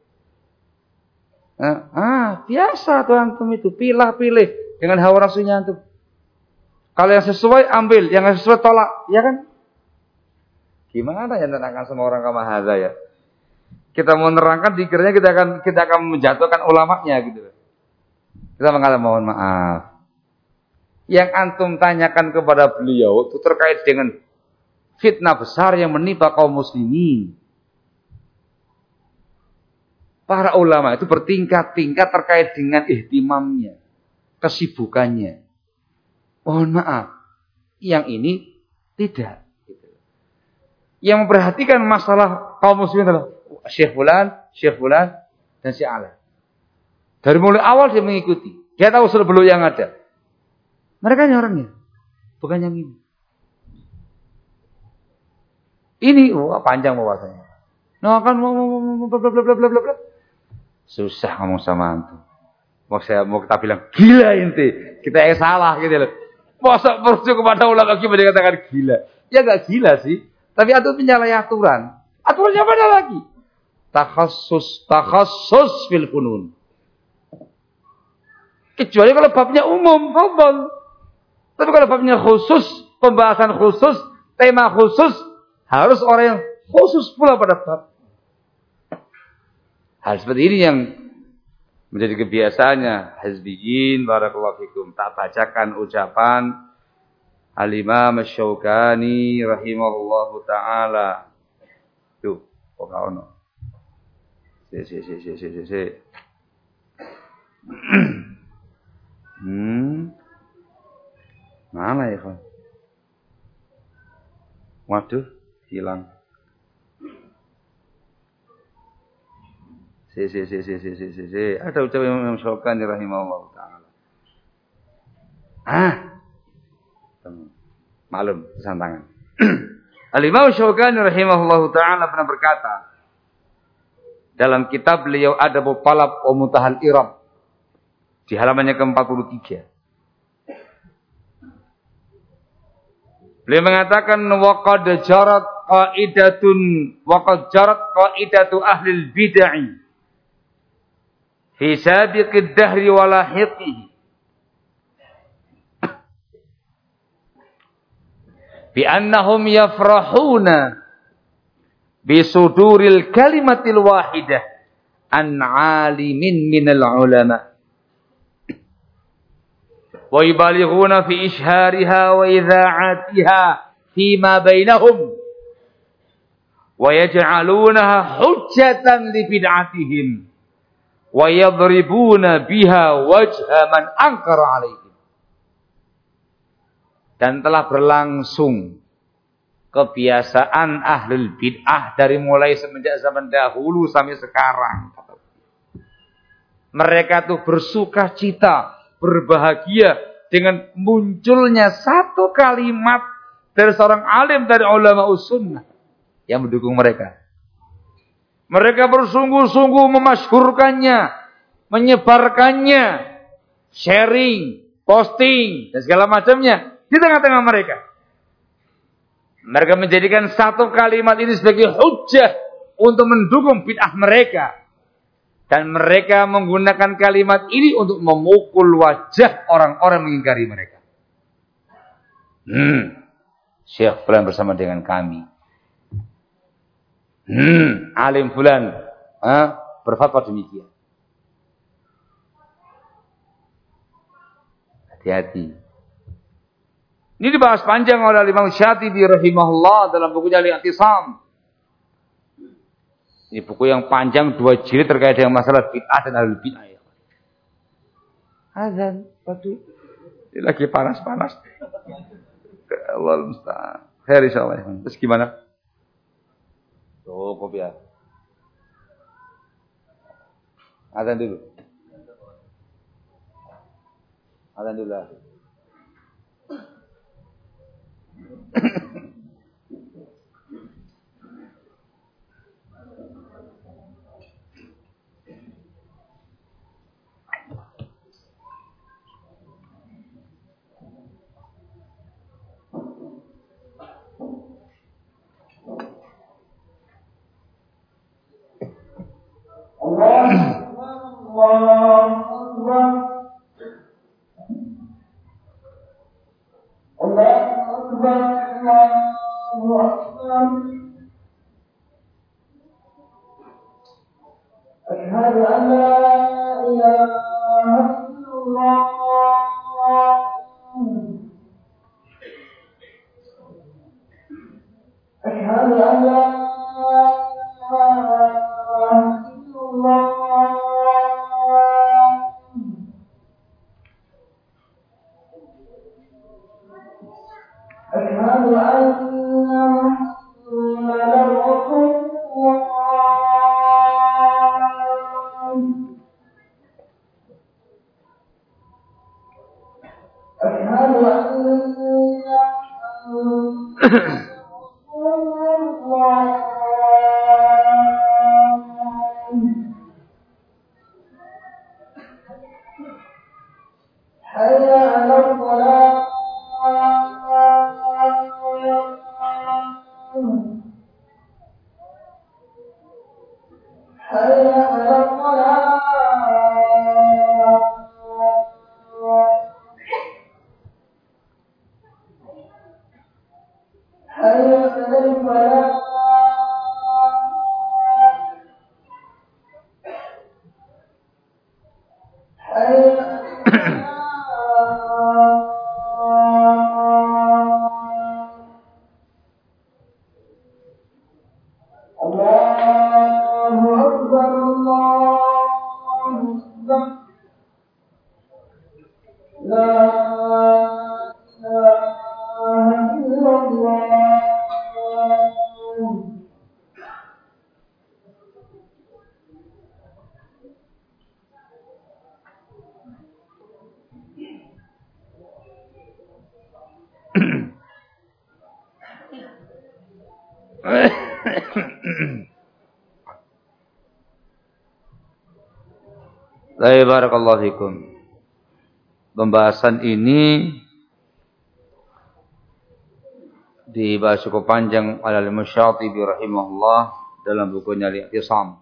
Biasa tuh antum itu pilih dengan hawa nafsunya antum. Kalau yang sesuai ambil, yang sesuai tolak, ya kan? Gimana ya menerangkan sama orang kama hadza ya? Kita mau menerangkan dikiranya kita akan menjatuhkan ulamanya gitu. Kita mengatakan mohon maaf. Yang antum tanyakan kepada beliau itu terkait dengan fitnah besar yang menimpa kaum muslimin. Para ulama itu bertingkat-tingkat terkait dengan ihtimamnya, kesibukannya. Mohon maaf, yang ini tidak. Yang memperhatikan masalah kaum muslimin adalah Syekh Fulan, dan Syekh Ala. Dari mulai awal dia mengikuti. Dia tahu seluk-beluk yang ada. Mereka ini orangnya, bukan yang ini. Ini panjang pembahasannya. Nah kan bla. Susah ngomong sama antum. Mau kita bilang gila inti. Kita yang salah gitu loh. Masa merujuk kepada ulama kita dikatakan gila. Ya enggak gila sih. Tapi antum menyalahi aturan. Aturannya mana lagi? Takhassus fil funun. Kecuali kalau babnya umum, fadhal. Tapi kalau babnya khusus, pembahasan khusus, tema khusus, harus orang yang khusus pula pada bab. Hal seperti ini yang menjadi kebiasaannya hizbiyin, barakallahu fikum. Tak bacakan ucapan Al-Imam Asy-Syaukani rahimahullahu ta'ala. Tuh, kok ono. Si. Mana ya, Pak? Waduh, hilang. Si. Ada ucapan Imam Syaukani rahimahullah ta'ala. Malum, tangan. Al-Imam Syaukani rahimahullah ta'ala pernah berkata dalam kitab beliau Adabul Talab wa Muntahal Irab di halamannya ke-43. Beliau mengatakan waqad jarat qaidatu ahli al-bid'ah fi sabiqid dahri wa lahiqihi bi annahum yafrahuna bi suduril kalimatil wahidah an alimin minal ulama wa yubalighuna fi ishhariha wa idha'atiha fima bainahum wa yaj'alunaha hujjatan li bid'atihim wa yadribuna biha wajha man ankara alaihim. Dan telah berlangsung kebiasaan ahlul bid'ah dari mulai semenjak zaman dahulu sampai sekarang. Mereka tuh bersuka cita, berbahagia dengan munculnya satu kalimat dari seorang alim dari ulama sunnah yang mendukung mereka. Mereka bersungguh-sungguh memasyhurkannya, menyebarkannya, sharing, posting, dan segala macamnya di tengah-tengah mereka. Mereka menjadikan satu kalimat ini sebagai hujjah untuk mendukung bid'ah mereka. Dan mereka menggunakan kalimat ini untuk memukul wajah orang-orang mengingkari mereka. Syekh fulan bersama dengan kami. Alim fulan berfatwa demikian. Hati-hati. Ini dibahas panjang oleh Imam Syatibi rahimahullah dalam bukunya Al-I'tisam. Ini buku yang panjang 2 jilid terkait dengan masalah bid'ah dan ahlul bid'ah. Azan, waduh. Ini lagi panas-panas. Allah musta'an. Khair insyaallah. Terus gimana? Cukup ya. Azan dulu. Azan dulu lah. Barakallahu fikum. Pembahasan ini dibahas cukup panjang oleh Imam Syatibi rahimahullah dalam bukunya Al-I'tisam.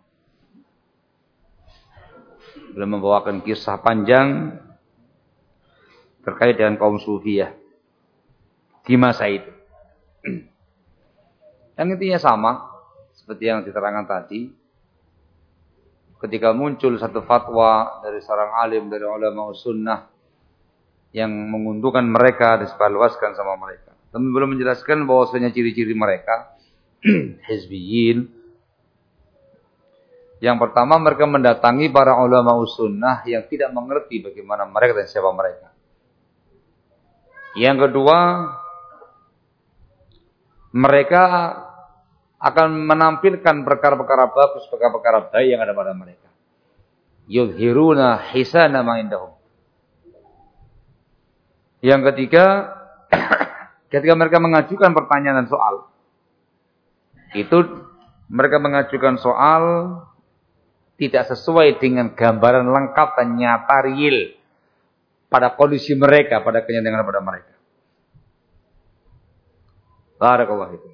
Beliau membawakan kisah panjang terkait dengan kaum Sufiyah di masa itu. Yang intinya sama seperti yang diterangkan tadi. Ketika muncul satu fatwa dari seorang alim dari ulama sunnah yang menguntungkan mereka disebarluaskan sama mereka. Tapi belum menjelaskan bahwasanya ciri-ciri mereka hizbiyin. Yang pertama mereka mendatangi para ulama sunnah yang tidak mengerti bagaimana mereka dan siapa mereka. Yang kedua, mereka akan menampilkan perkara-perkara bagus, perkara-perkara baik yang ada pada mereka. Yudhiruna hisana ma indahum. Yang ketiga, ketika mereka mengajukan pertanyaan dan soal, itu mereka mengajukan soal tidak sesuai dengan gambaran lengkap dan nyata real pada kondisi mereka, pada kenyataan pada mereka. Barakallahu fikum.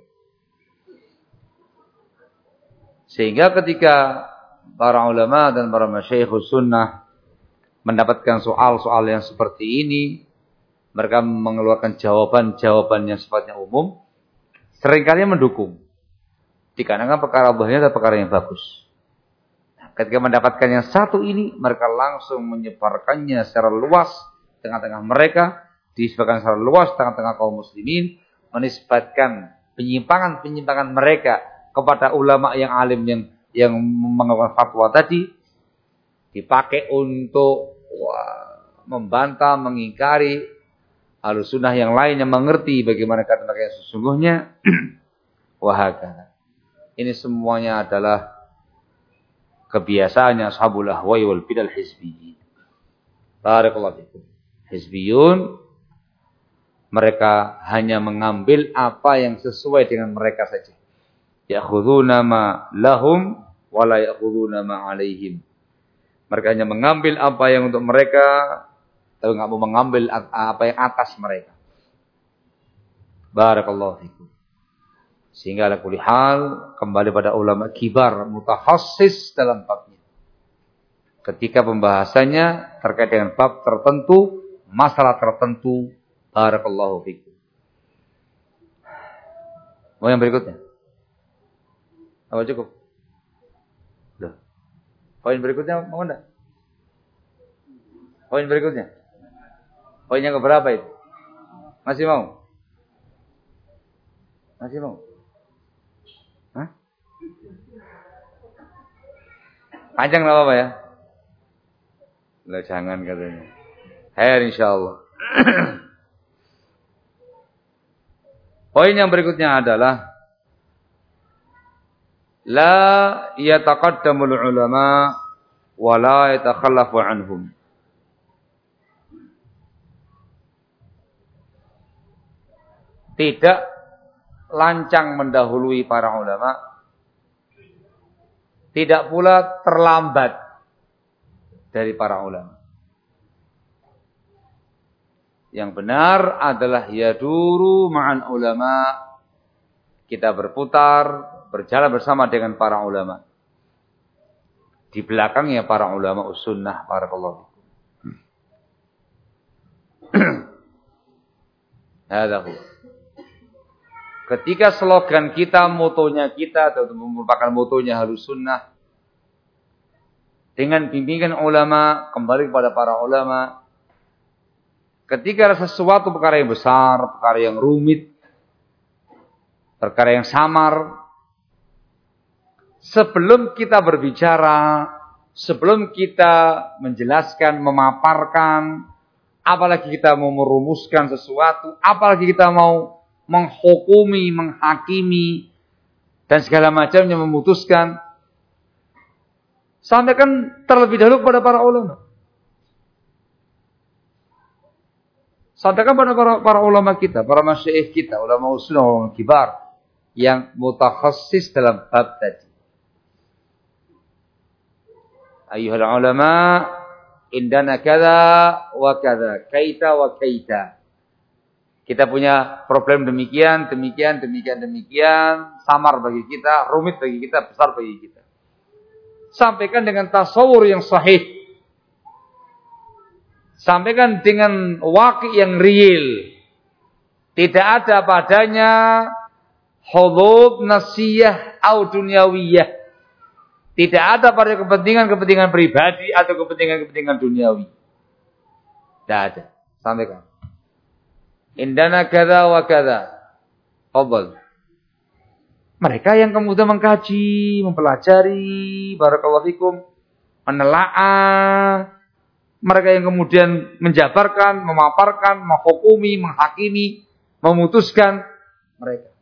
Sehingga ketika para ulama dan para masyayikh sunnah mendapatkan soal-soal yang seperti ini, mereka mengeluarkan jawaban-jawaban yang sifatnya umum, seringkali mendukung. Dikarenakan perkara bahaya adalah perkara yang bagus. Ketika mendapatkan yang satu ini, mereka langsung menyebarkannya secara luas tengah-tengah mereka, disebarkan secara luas tengah-tengah kaum muslimin, menisbatkan penyimpangan-penyimpangan mereka kepada ulama yang alim yang mengeluarkan fatwa tadi, dipakai untuk membantah, mengingkari Ahlussunnah yang lain yang mengerti bagaimana kata mereka yang sesungguhnya. Wahakala. Ini semuanya adalah kebiasaannya ashabul ahwai wal bid'ah hizbiyyin. Barakallahu fikum. Hizbiyun, mereka hanya mengambil apa yang sesuai dengan mereka saja. Ya'khuduna ma lahum wa la ya'khuduna ma 'alaihim. Mereka hanya mengambil apa yang untuk mereka, tapi enggak mau mengambil apa yang atas mereka. Barakallahu fikum. Sehingga ala kulli hal kembali pada ulama kibar mutakhassis dalam babnya. Ketika pembahasannya terkait dengan bab tertentu, masalah tertentu, barakallahu fikum. Mau yang berikutnya? Apa cukup? Loh. Poin berikutnya mau enggak? Poin berikutnya? Poin yang keberapa itu? Masih mau? Masih mau? Hah? Panjang enggak apa-apa ya? Lah jangan katanya. Insyaallah. Poin yang berikutnya adalah la yataqaddamul ulama wa la yatakhallafu anhum. Tidak lancang mendahului para ulama, tidak pula terlambat dari para ulama. Yang benar adalah yaduru ma'an ulama, kita berputar, berjalan bersama dengan para ulama. Di belakangnya para ulama us-sunnah, barakallahu fikum. Hadza huwa. Ketika slogan kita, motonya kita, atau merupakan motonya Ahlussunnah, dengan bimbingan ulama, kembali kepada para ulama. Ketika ada sesuatu perkara yang besar, perkara yang rumit, perkara yang samar, sebelum kita berbicara, sebelum kita menjelaskan, memaparkan, apalagi kita mau merumuskan sesuatu, apalagi kita mau menghukumi, menghakimi, dan segala macamnya memutuskan, sampaikan terlebih dahulu kepada para ulama. Sampaikan pada para ulama kita, para masyayikh kita, ulama usunnah, ulama kibar, yang mutakhassis dalam bab tadi. Ayyuhal ulama, indana kada wa kada, kaita wa kaita. Kita punya problem demikian, samar bagi kita, rumit bagi kita, besar bagi kita. Sampaikan dengan tasawur yang sahih. Sampaikan dengan waqi' yang real. Tidak ada padanya hudud nasiyah atau dunyawiyah. Tidak ada pada kepentingan-kepentingan pribadi atau kepentingan-kepentingan duniawi. Tidak ada. Sampaikan. Indana kada wa kada. Fadhal. Mereka yang kemudian mengkaji, mempelajari, barakallahu fikum, menelaah. Mereka yang kemudian menjabarkan, memaparkan, menghukumi, menghakimi, memutuskan mereka.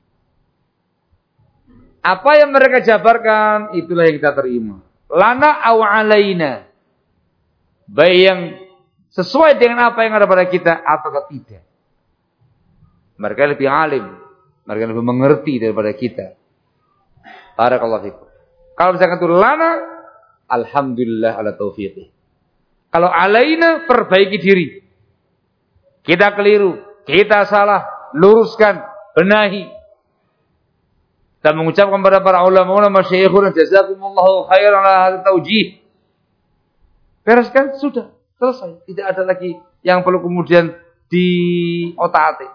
Apa yang mereka jabarkan, itulah yang kita terima. Lana aw alaina. Baik yang sesuai dengan apa yang ada pada kita atau tidak. Mereka lebih alim, mereka lebih mengerti daripada kita. Barakallahu fikum. Kalau misalkan itu lana, alhamdulillah ala taufiqih. Kalau alaina, perbaiki diri. Kita keliru, kita salah, luruskan, benahi. Dan mengucapkan kepada para ulama masyayikhuna jazakumullahu khairan ala hadza taujih. Bereskan, sudah, selesai. Tidak ada lagi yang perlu kemudian di otak-atik.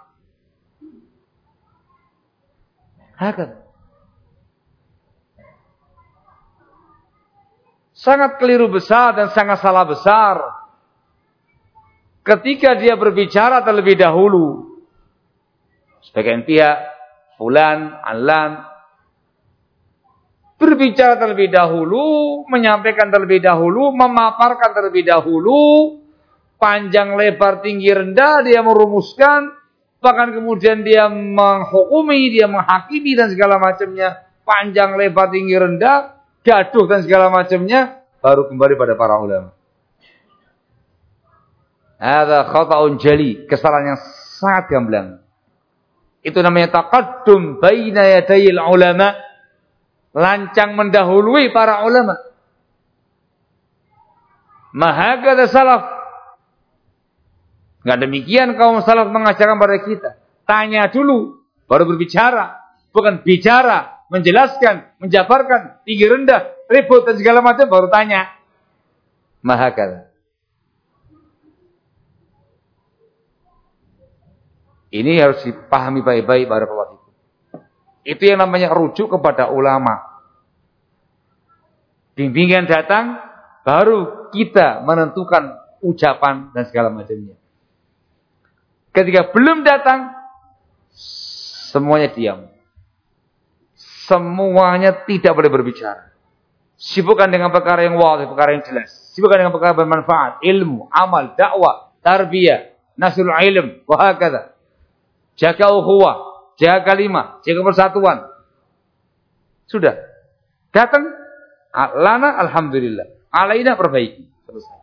Hakata. Sangat keliru besar dan sangat salah besar ketika dia berbicara terlebih dahulu. Sebagian pihak, fulan, alan, berbicara terlebih dahulu, menyampaikan terlebih dahulu, memaparkan terlebih dahulu, panjang, lebar, tinggi, rendah, dia merumuskan, bahkan kemudian dia menghukumi, dia menghakimi dan segala macamnya, panjang, lebar, tinggi, rendah, gaduh dan segala macamnya, baru kembali pada para ulama. Ada khata'un jali, kesalahan yang sangat gamblang. Itu namanya taqaddum baina yadayil ulama, lancang mendahului para ulama. Mahakada salaf. Enggak demikian kaum salaf mengajarkan pada kita. Tanya dulu, baru berbicara. Bukan bicara, menjelaskan, menjabarkan, tinggi rendah, ribut dan segala macam, baru tanya. Mahakada. Ini harus dipahami baik-baik barakallahu fikum. Itu yang namanya rujuk kepada ulama. Bimbingan datang, baru kita menentukan ucapan dan segala macamnya. Ketika belum datang, semuanya diam. Semuanya tidak boleh berbicara. Sibukkan dengan perkara yang wadih, perkara yang jelas. Sibukkan dengan perkara bermanfaat, ilmu, amal, dakwah, tarbiyah, nasrul ilm, wahakadha. Jaga ukhuwah, jaga kalimah, jaga persatuan. Sudah. Datang, lana alhamdulillah. Alaina perbaiki. Selesai.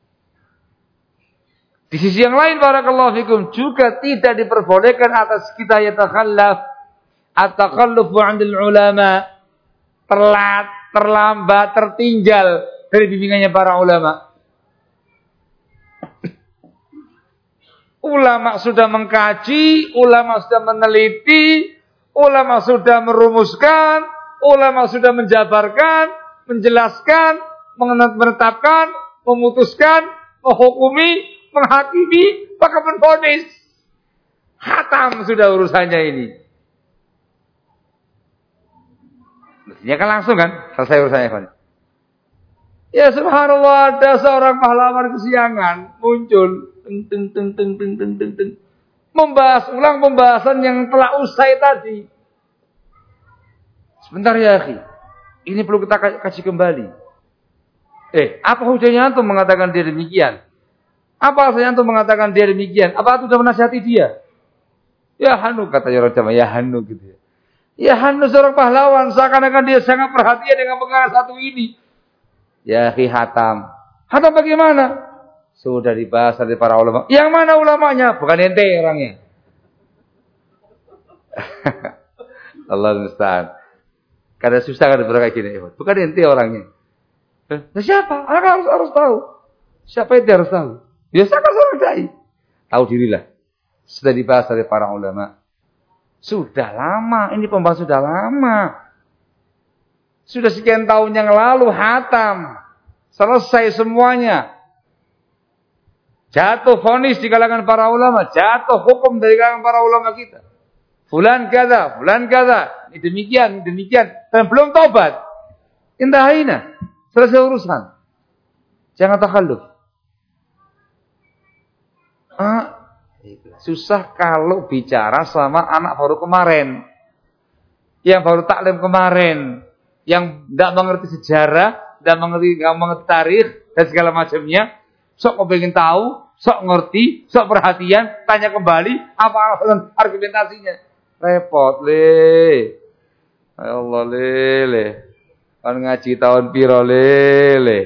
Di sisi yang lain, barakallahu fikum, juga tidak diperbolehkan atas kita yatakhallaf, at-takhallufu 'anil ulama, telat, terlambat, tertinggal dari bimbingannya para ulama. Ulama sudah mengkaji, ulama sudah meneliti, ulama sudah merumuskan, ulama sudah menjabarkan, menjelaskan, menetapkan, memutuskan, menghukumi, menghakimi, bahkan menvonis. Hatam sudah urusannya ini. Mestinya kan langsung kan selesai urusannya kan. Ya subhanallah, ada seorang pahlawan kesiangan muncul, membahas ulang pembahasan yang telah usai tadi. Sebentar ya akhi, ini perlu kita kaji kembali. Apa hujahnya antum mengatakan dia demikian? Apa alasannya antum mengatakan dia demikian? Apa antum sudah menasihati dia? Ya Hanu, kata orang Jawa, ya Hanu gitu ya. Ya Hanu seorang pahlawan, seakan-akan dia sangat perhatian dengan perkara satu ini. Ya akhi, Hatam. Hatam bagaimana? Sudah dibahas oleh para ulama. Yang mana ulamanya? Bukan ente orangnya. Allah musta'an. Karena susah kan berkata gini. Bukan ente orangnya. Nah, siapa? Anak harus tahu. Siapa itu harus tahu? Biasakan seorang dai. Tahu dirilah. Sudah dibahas oleh para ulama. Sudah lama. Ini pembahasan sudah lama. Sudah sekian tahun yang lalu hatam. Selesai semuanya. Jatuh vonis di kalangan para ulama. Jatuh hukum dari kalangan para ulama kita. Fulan kada, fulan kada. Ini demikian, demikian. Dan belum taubat. Intahina. Selesai urusan. Jangan takhalluf. Susah kalau bicara sama anak baru kemarin. Yang baru taklim kemarin. Yang tidak mengerti sejarah, tidak mengerti tarikh dan segala macamnya, sok kau pengen tahu, sok ngerti, sok perhatian, tanya kembali apa alasan argumentasinya. Repot le. Ya Allah le. Kan ngaji tahun piro le.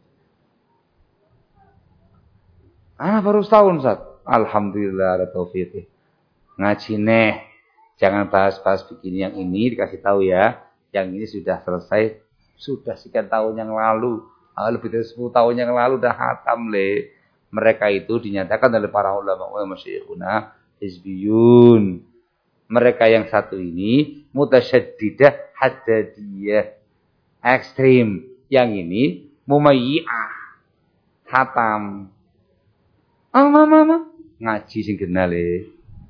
Baru setahun Ustaz. Alhamdulillah ada taufiq. Ngaji neh. Jangan bahas-bahas begini yang ini dikasih tahu ya. Yang ini sudah selesai, sudah sekian tahun yang lalu, lebih dari 10 tahun yang lalu dah hatam le. Mereka itu dinyatakan oleh para ulama masyayikhuna hizbiyun. Mereka yang satu ini mutasyaddidah haddadiyah, ekstrim. Yang ini mumayyi'ah, hatam. Mama. ngaji sing genale.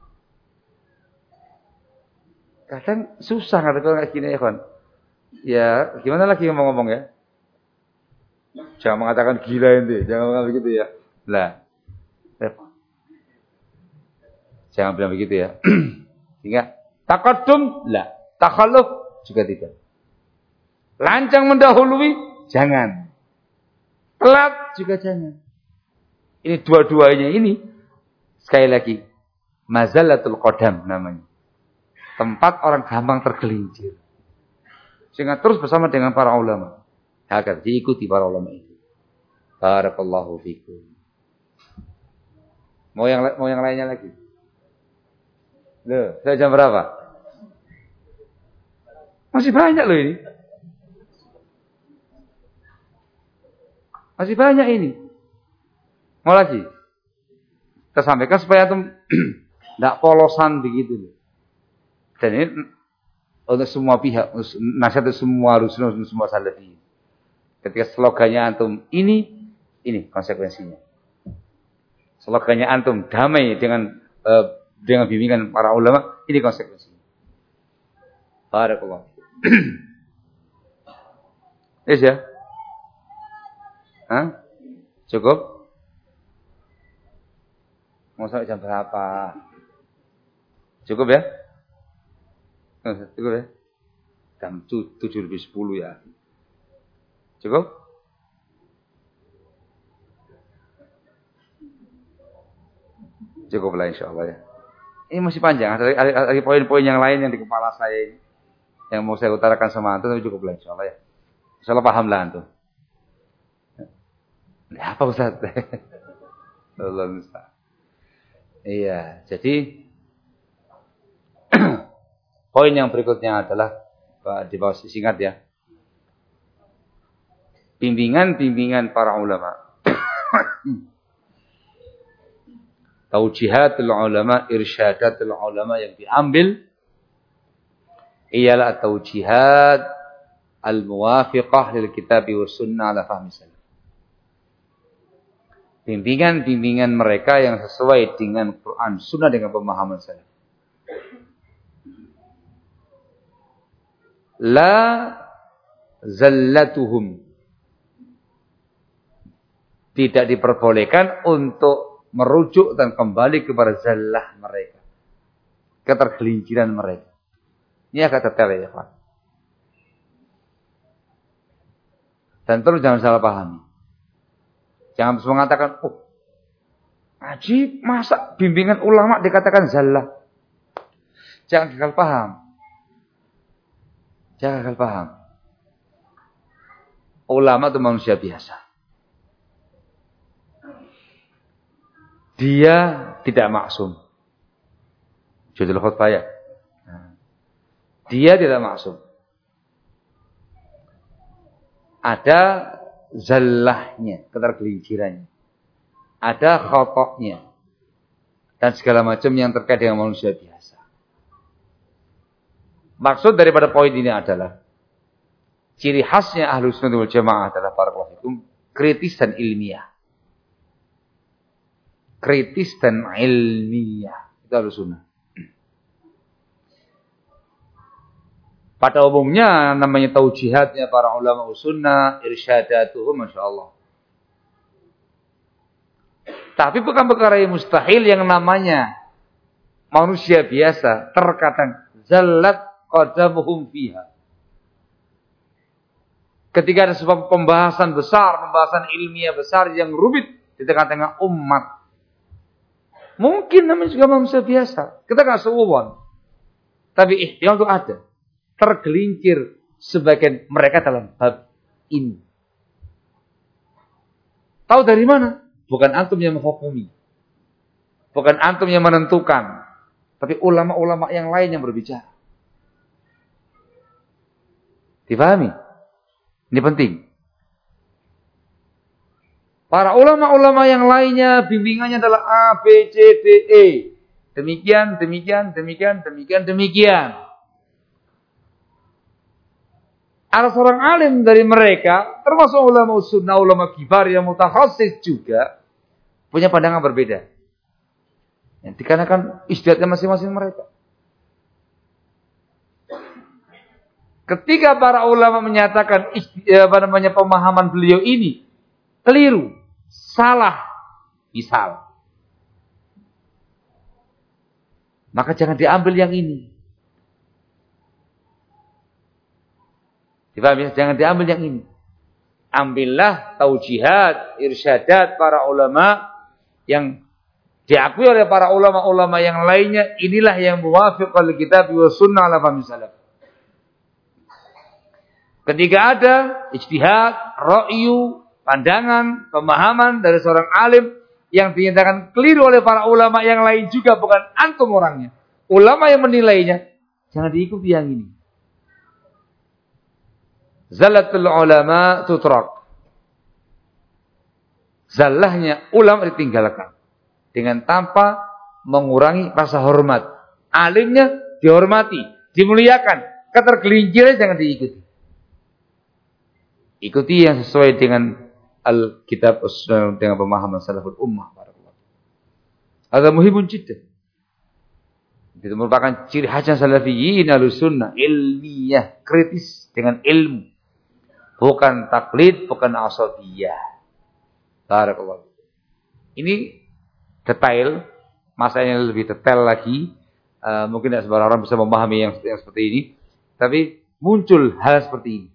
Kadang susah ngadepin kayak gini ya kan. Ya gimana lagi ngomong-ngomong ya. Jangan mengatakan gila ente, jangan mengatakan begitu ya. Lah, jangan bilang begitu ya. Sehingga taqaddum lah, takhalluf juga tidak. Lancang mendahului jangan. Telat juga jangan. Ini dua-duanya ini sekali lagi mazallatul qadam namanya. Tempat orang gampang tergelincir. Sehingga terus bersama dengan para ulama. Agar diikuti para ulama itu. Barakallahu fikum. Mau yang lainnya lagi? Loh, saya jam berapa? Masih banyak loh ini. Masih banyak ini. Mau lagi? Kita sampaikan supaya tidak polosan begitu. Dan ini untuk semua pihak, nasihat semua rusun, semua salafi. Ketika slogannya antum ini konsekuensinya. Slogannya antum damai dengan bimbingan para ulama, ini konsekuensinya. Barakallah. Yes ya? Hah? Cukup? Mau sampai jam berapa? Cukup ya? Cukup ya? Jam 7:10 ya. Cukup? Cukup lah insyaAllah ya. Ini masih panjang. Ada poin-poin yang lain yang di kepala saya ini. Yang mau saya utarakan sama antum, tapi cukup lah insyaAllah ya. InsyaAllah paham lah antum. Apa Ustaz? Allah Ustaz. Iya, jadi poin yang berikutnya adalah di bawah singkat ya. Bimbingan para ulama. Taujihatul ulama, irsyadatul ulama yang diambil ialah taujihat al-muwafiqah lil kitab wa sunnah ala fahmi salaf. Bimbingan-bimbingan mereka yang sesuai dengan Quran, sunnah dengan pemahaman salaf. La zallatuhum. Tidak diperbolehkan untuk merujuk dan kembali kepada zallah mereka. Ketergelinciran mereka. Ini agak detail ya Pak. Dan terus jangan salah pahami. Jangan mengatakan, ajib, masa bimbingan ulama dikatakan zallah. Jangan gagal paham. Jangan gagal paham. Ulama itu manusia biasa. Dia tidak maksum. Judul khutbah ya. Dia tidak maksum. Ada zallahnya, ketergelincirannya. Ada khotoknya. Dan segala macam yang terkait dengan manusia biasa. Maksud daripada poin ini adalah ciri khasnya Ahlus Sunnah wal Jamaah adalah barakallahu fikum kritis dan ilmiah. Kritis dan ilmiah. Itu Ahlus Sunnah. Pada umumnya namanya taujihatnya para ulama sunnah, irsyadatuhum, Masya Allah. Tapi bukan perkara yang mustahil yang namanya manusia biasa. Terkadang zallat qadamuhum fiha. Ketika ada sebuah pembahasan besar, pembahasan ilmiah besar yang rumit di tengah-tengah umat. Mungkin namanya juga manusia biasa. Kita nggak seuwon. Tapi ihtimal itu ada. Tergelincir sebagian mereka dalam bab ini. Tahu dari mana? Bukan antum yang menghukumi. Bukan antum yang menentukan. Tapi ulama-ulama yang lain yang berbicara. Dipahami? Ini penting. Para ulama-ulama yang lainnya bimbingannya adalah A, B, C, D, E. Demikian, demikian, demikian, demikian, demikian. Ada seorang alim dari mereka, termasuk ulama sunnah, ulama kibar yang mutakhassis juga, punya pandangan berbeda. Ya, dikarenakan ijtihadnya masing-masing mereka. Ketika para ulama menyatakan pemahaman beliau ini keliru, salah, misal, maka jangan diambil yang ini. Dipahami? Jangan diambil yang ini. Ambillah taujihat, irsyadat para ulama yang diakui oleh para ulama-ulama yang lainnya. Inilah yang muwafiq al kitab wa sunnah ala fahmi salaf. Ketika ada ijtihad, ra'yu, pandangan, pemahaman dari seorang alim yang dinyatakan keliru oleh para ulama yang lain juga, bukan antum orangnya. Ulama yang menilainya, jangan diikuti yang ini. Zallatul ulama tutrak. Zallahnya ulama ditinggalkan dengan tanpa mengurangi rasa hormat. Alimnya dihormati, dimuliakan. Ketergelinciran jangan diikuti. Ikuti yang sesuai dengan Al-Kitab dengan pemahaman salaful ummah. Ada muhimun jiddah. Itu merupakan ciri khasnya salafiyyin al-sunnah, ilmiah, kritis dengan ilmu. Bukan taklid, bukan asabiyah. Barakallahu. Ini detail, masanya lebih detail lagi. Mungkin tidak sembarang orang bisa memahami yang seperti ini. Tapi muncul hal seperti ini.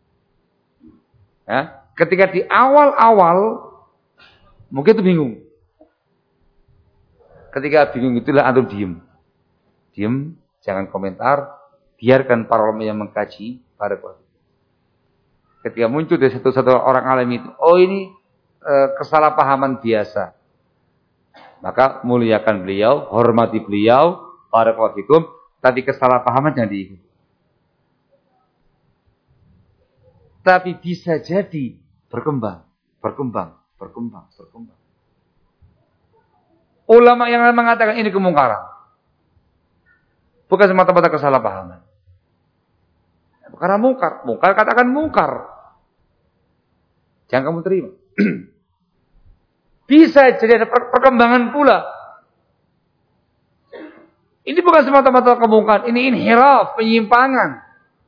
Ya, ketika di awal-awal mungkin itu bingung. Ketika bingung itulah antum diem. Diem, jangan komentar, biarkan para ulama yang mengkaji barakallahu. Ketika muncul dari satu orang alim itu, oh ini kesalahpahaman biasa. Maka muliakan beliau, hormati beliau, barakallahu fikum, tapi kesalahpahaman jangan diikuti. Tapi bisa jadi berkembang. Ulama yang mengatakan ini kemungkaran. Bukan semata-mata kesalahpahaman. Karena mungkar katakan mungkar. Jangan kamu terima. Bisa jadi ada perkembangan pula. Ini bukan semata-mata kemungkaran, ini inhiraf, penyimpangan.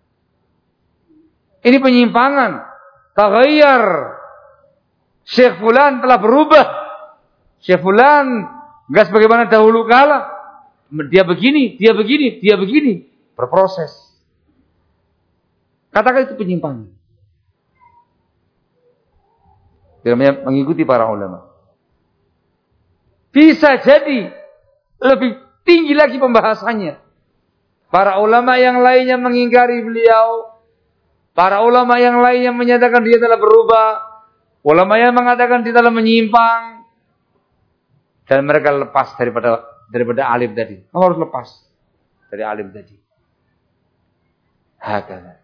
Ini penyimpangan. Taghayyar. Syekh fulan telah berubah. Syekh fulan enggak sebagaimana dahulu kala. Dia begini. Berproses. Katakan itu penyimpangan. Namanya mengikuti para ulama. Bisa jadi lebih tinggi lagi pembahasannya. Para ulama yang lainnya mengingkari beliau. Para ulama yang lainnya menyatakan dia telah berubah. Ulama yang mengatakan dia telah menyimpang. Dan mereka lepas daripada alim tadi. Kamu harus lepas dari alim tadi. Hakala.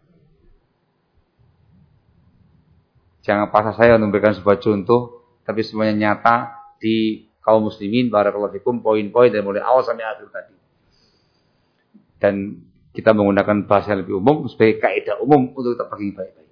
Jangan paksa saya untuk memberikan sebuah contoh, tapi semuanya nyata di kaum muslimin. Barakallahu fikum, poin-poin dari mulai awal sampai akhir tadi. Dan kita menggunakan bahasa yang lebih umum sebagai kaidah umum untuk kita pergi baik-baik.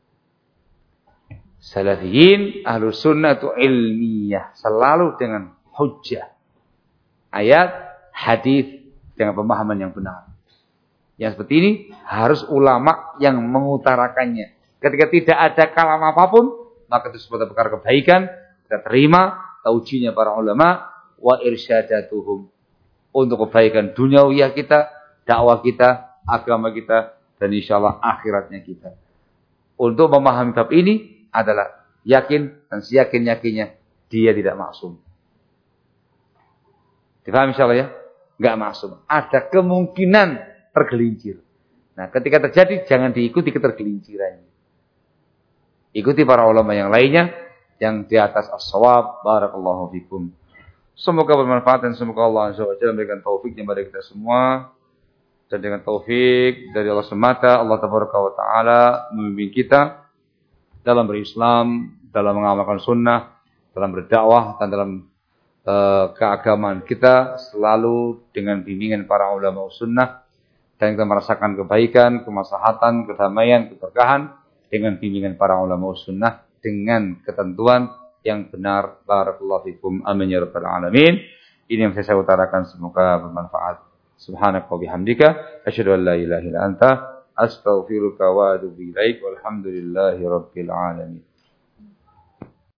Salafiyin ahlus sunnah itu ilmiah, selalu dengan hujjah, ayat, hadis dengan pemahaman yang benar. Yang seperti ini harus ulama yang mengutarakannya. Ketika tidak ada kalam apapun, maka itu sebuah perkara kebaikan, kita terima taujinya para ulama wa irsyadatuhum untuk kebaikan duniawiyah kita, dakwah kita, agama kita, dan insyaallah akhiratnya kita. Untuk memahami bab ini adalah yakin dan seyakin-yakinnya dia tidak maksum. Dipahami insyaallah ya? Enggak maksum. Ada kemungkinan tergelincir. Nah, ketika terjadi jangan diikuti ketergelincirannya. Ikuti para ulama yang lainnya yang di atas as-shawab. Barakallahu fikum. Semoga bermanfaat dan semoga Allah Azza wa Jalla memberikan taufik kepada kita semua. Dan dengan taufik dari Allah semata, Allah Tabaraka wa Ta'ala membimbing kita dalam berislam, dalam mengamalkan sunnah, dalam berdakwah, dan dalam keagamaan kita selalu dengan bimbingan para ulama sunnah. Dan kita merasakan kebaikan, kemaslahatan, kedamaian, keberkahan dengan bimbingan para ulama sunnah dengan ketentuan yang benar. Barakallahu fikum. Amin ya rabbal alamin. Ini yang saya utarakan, semoga bermanfaat. Subhanaka wa bihamdika asyhadu an la ilaha illa anta astaghfiruka wa atubu ilaik. Walhamdulillahi rabbil alamin.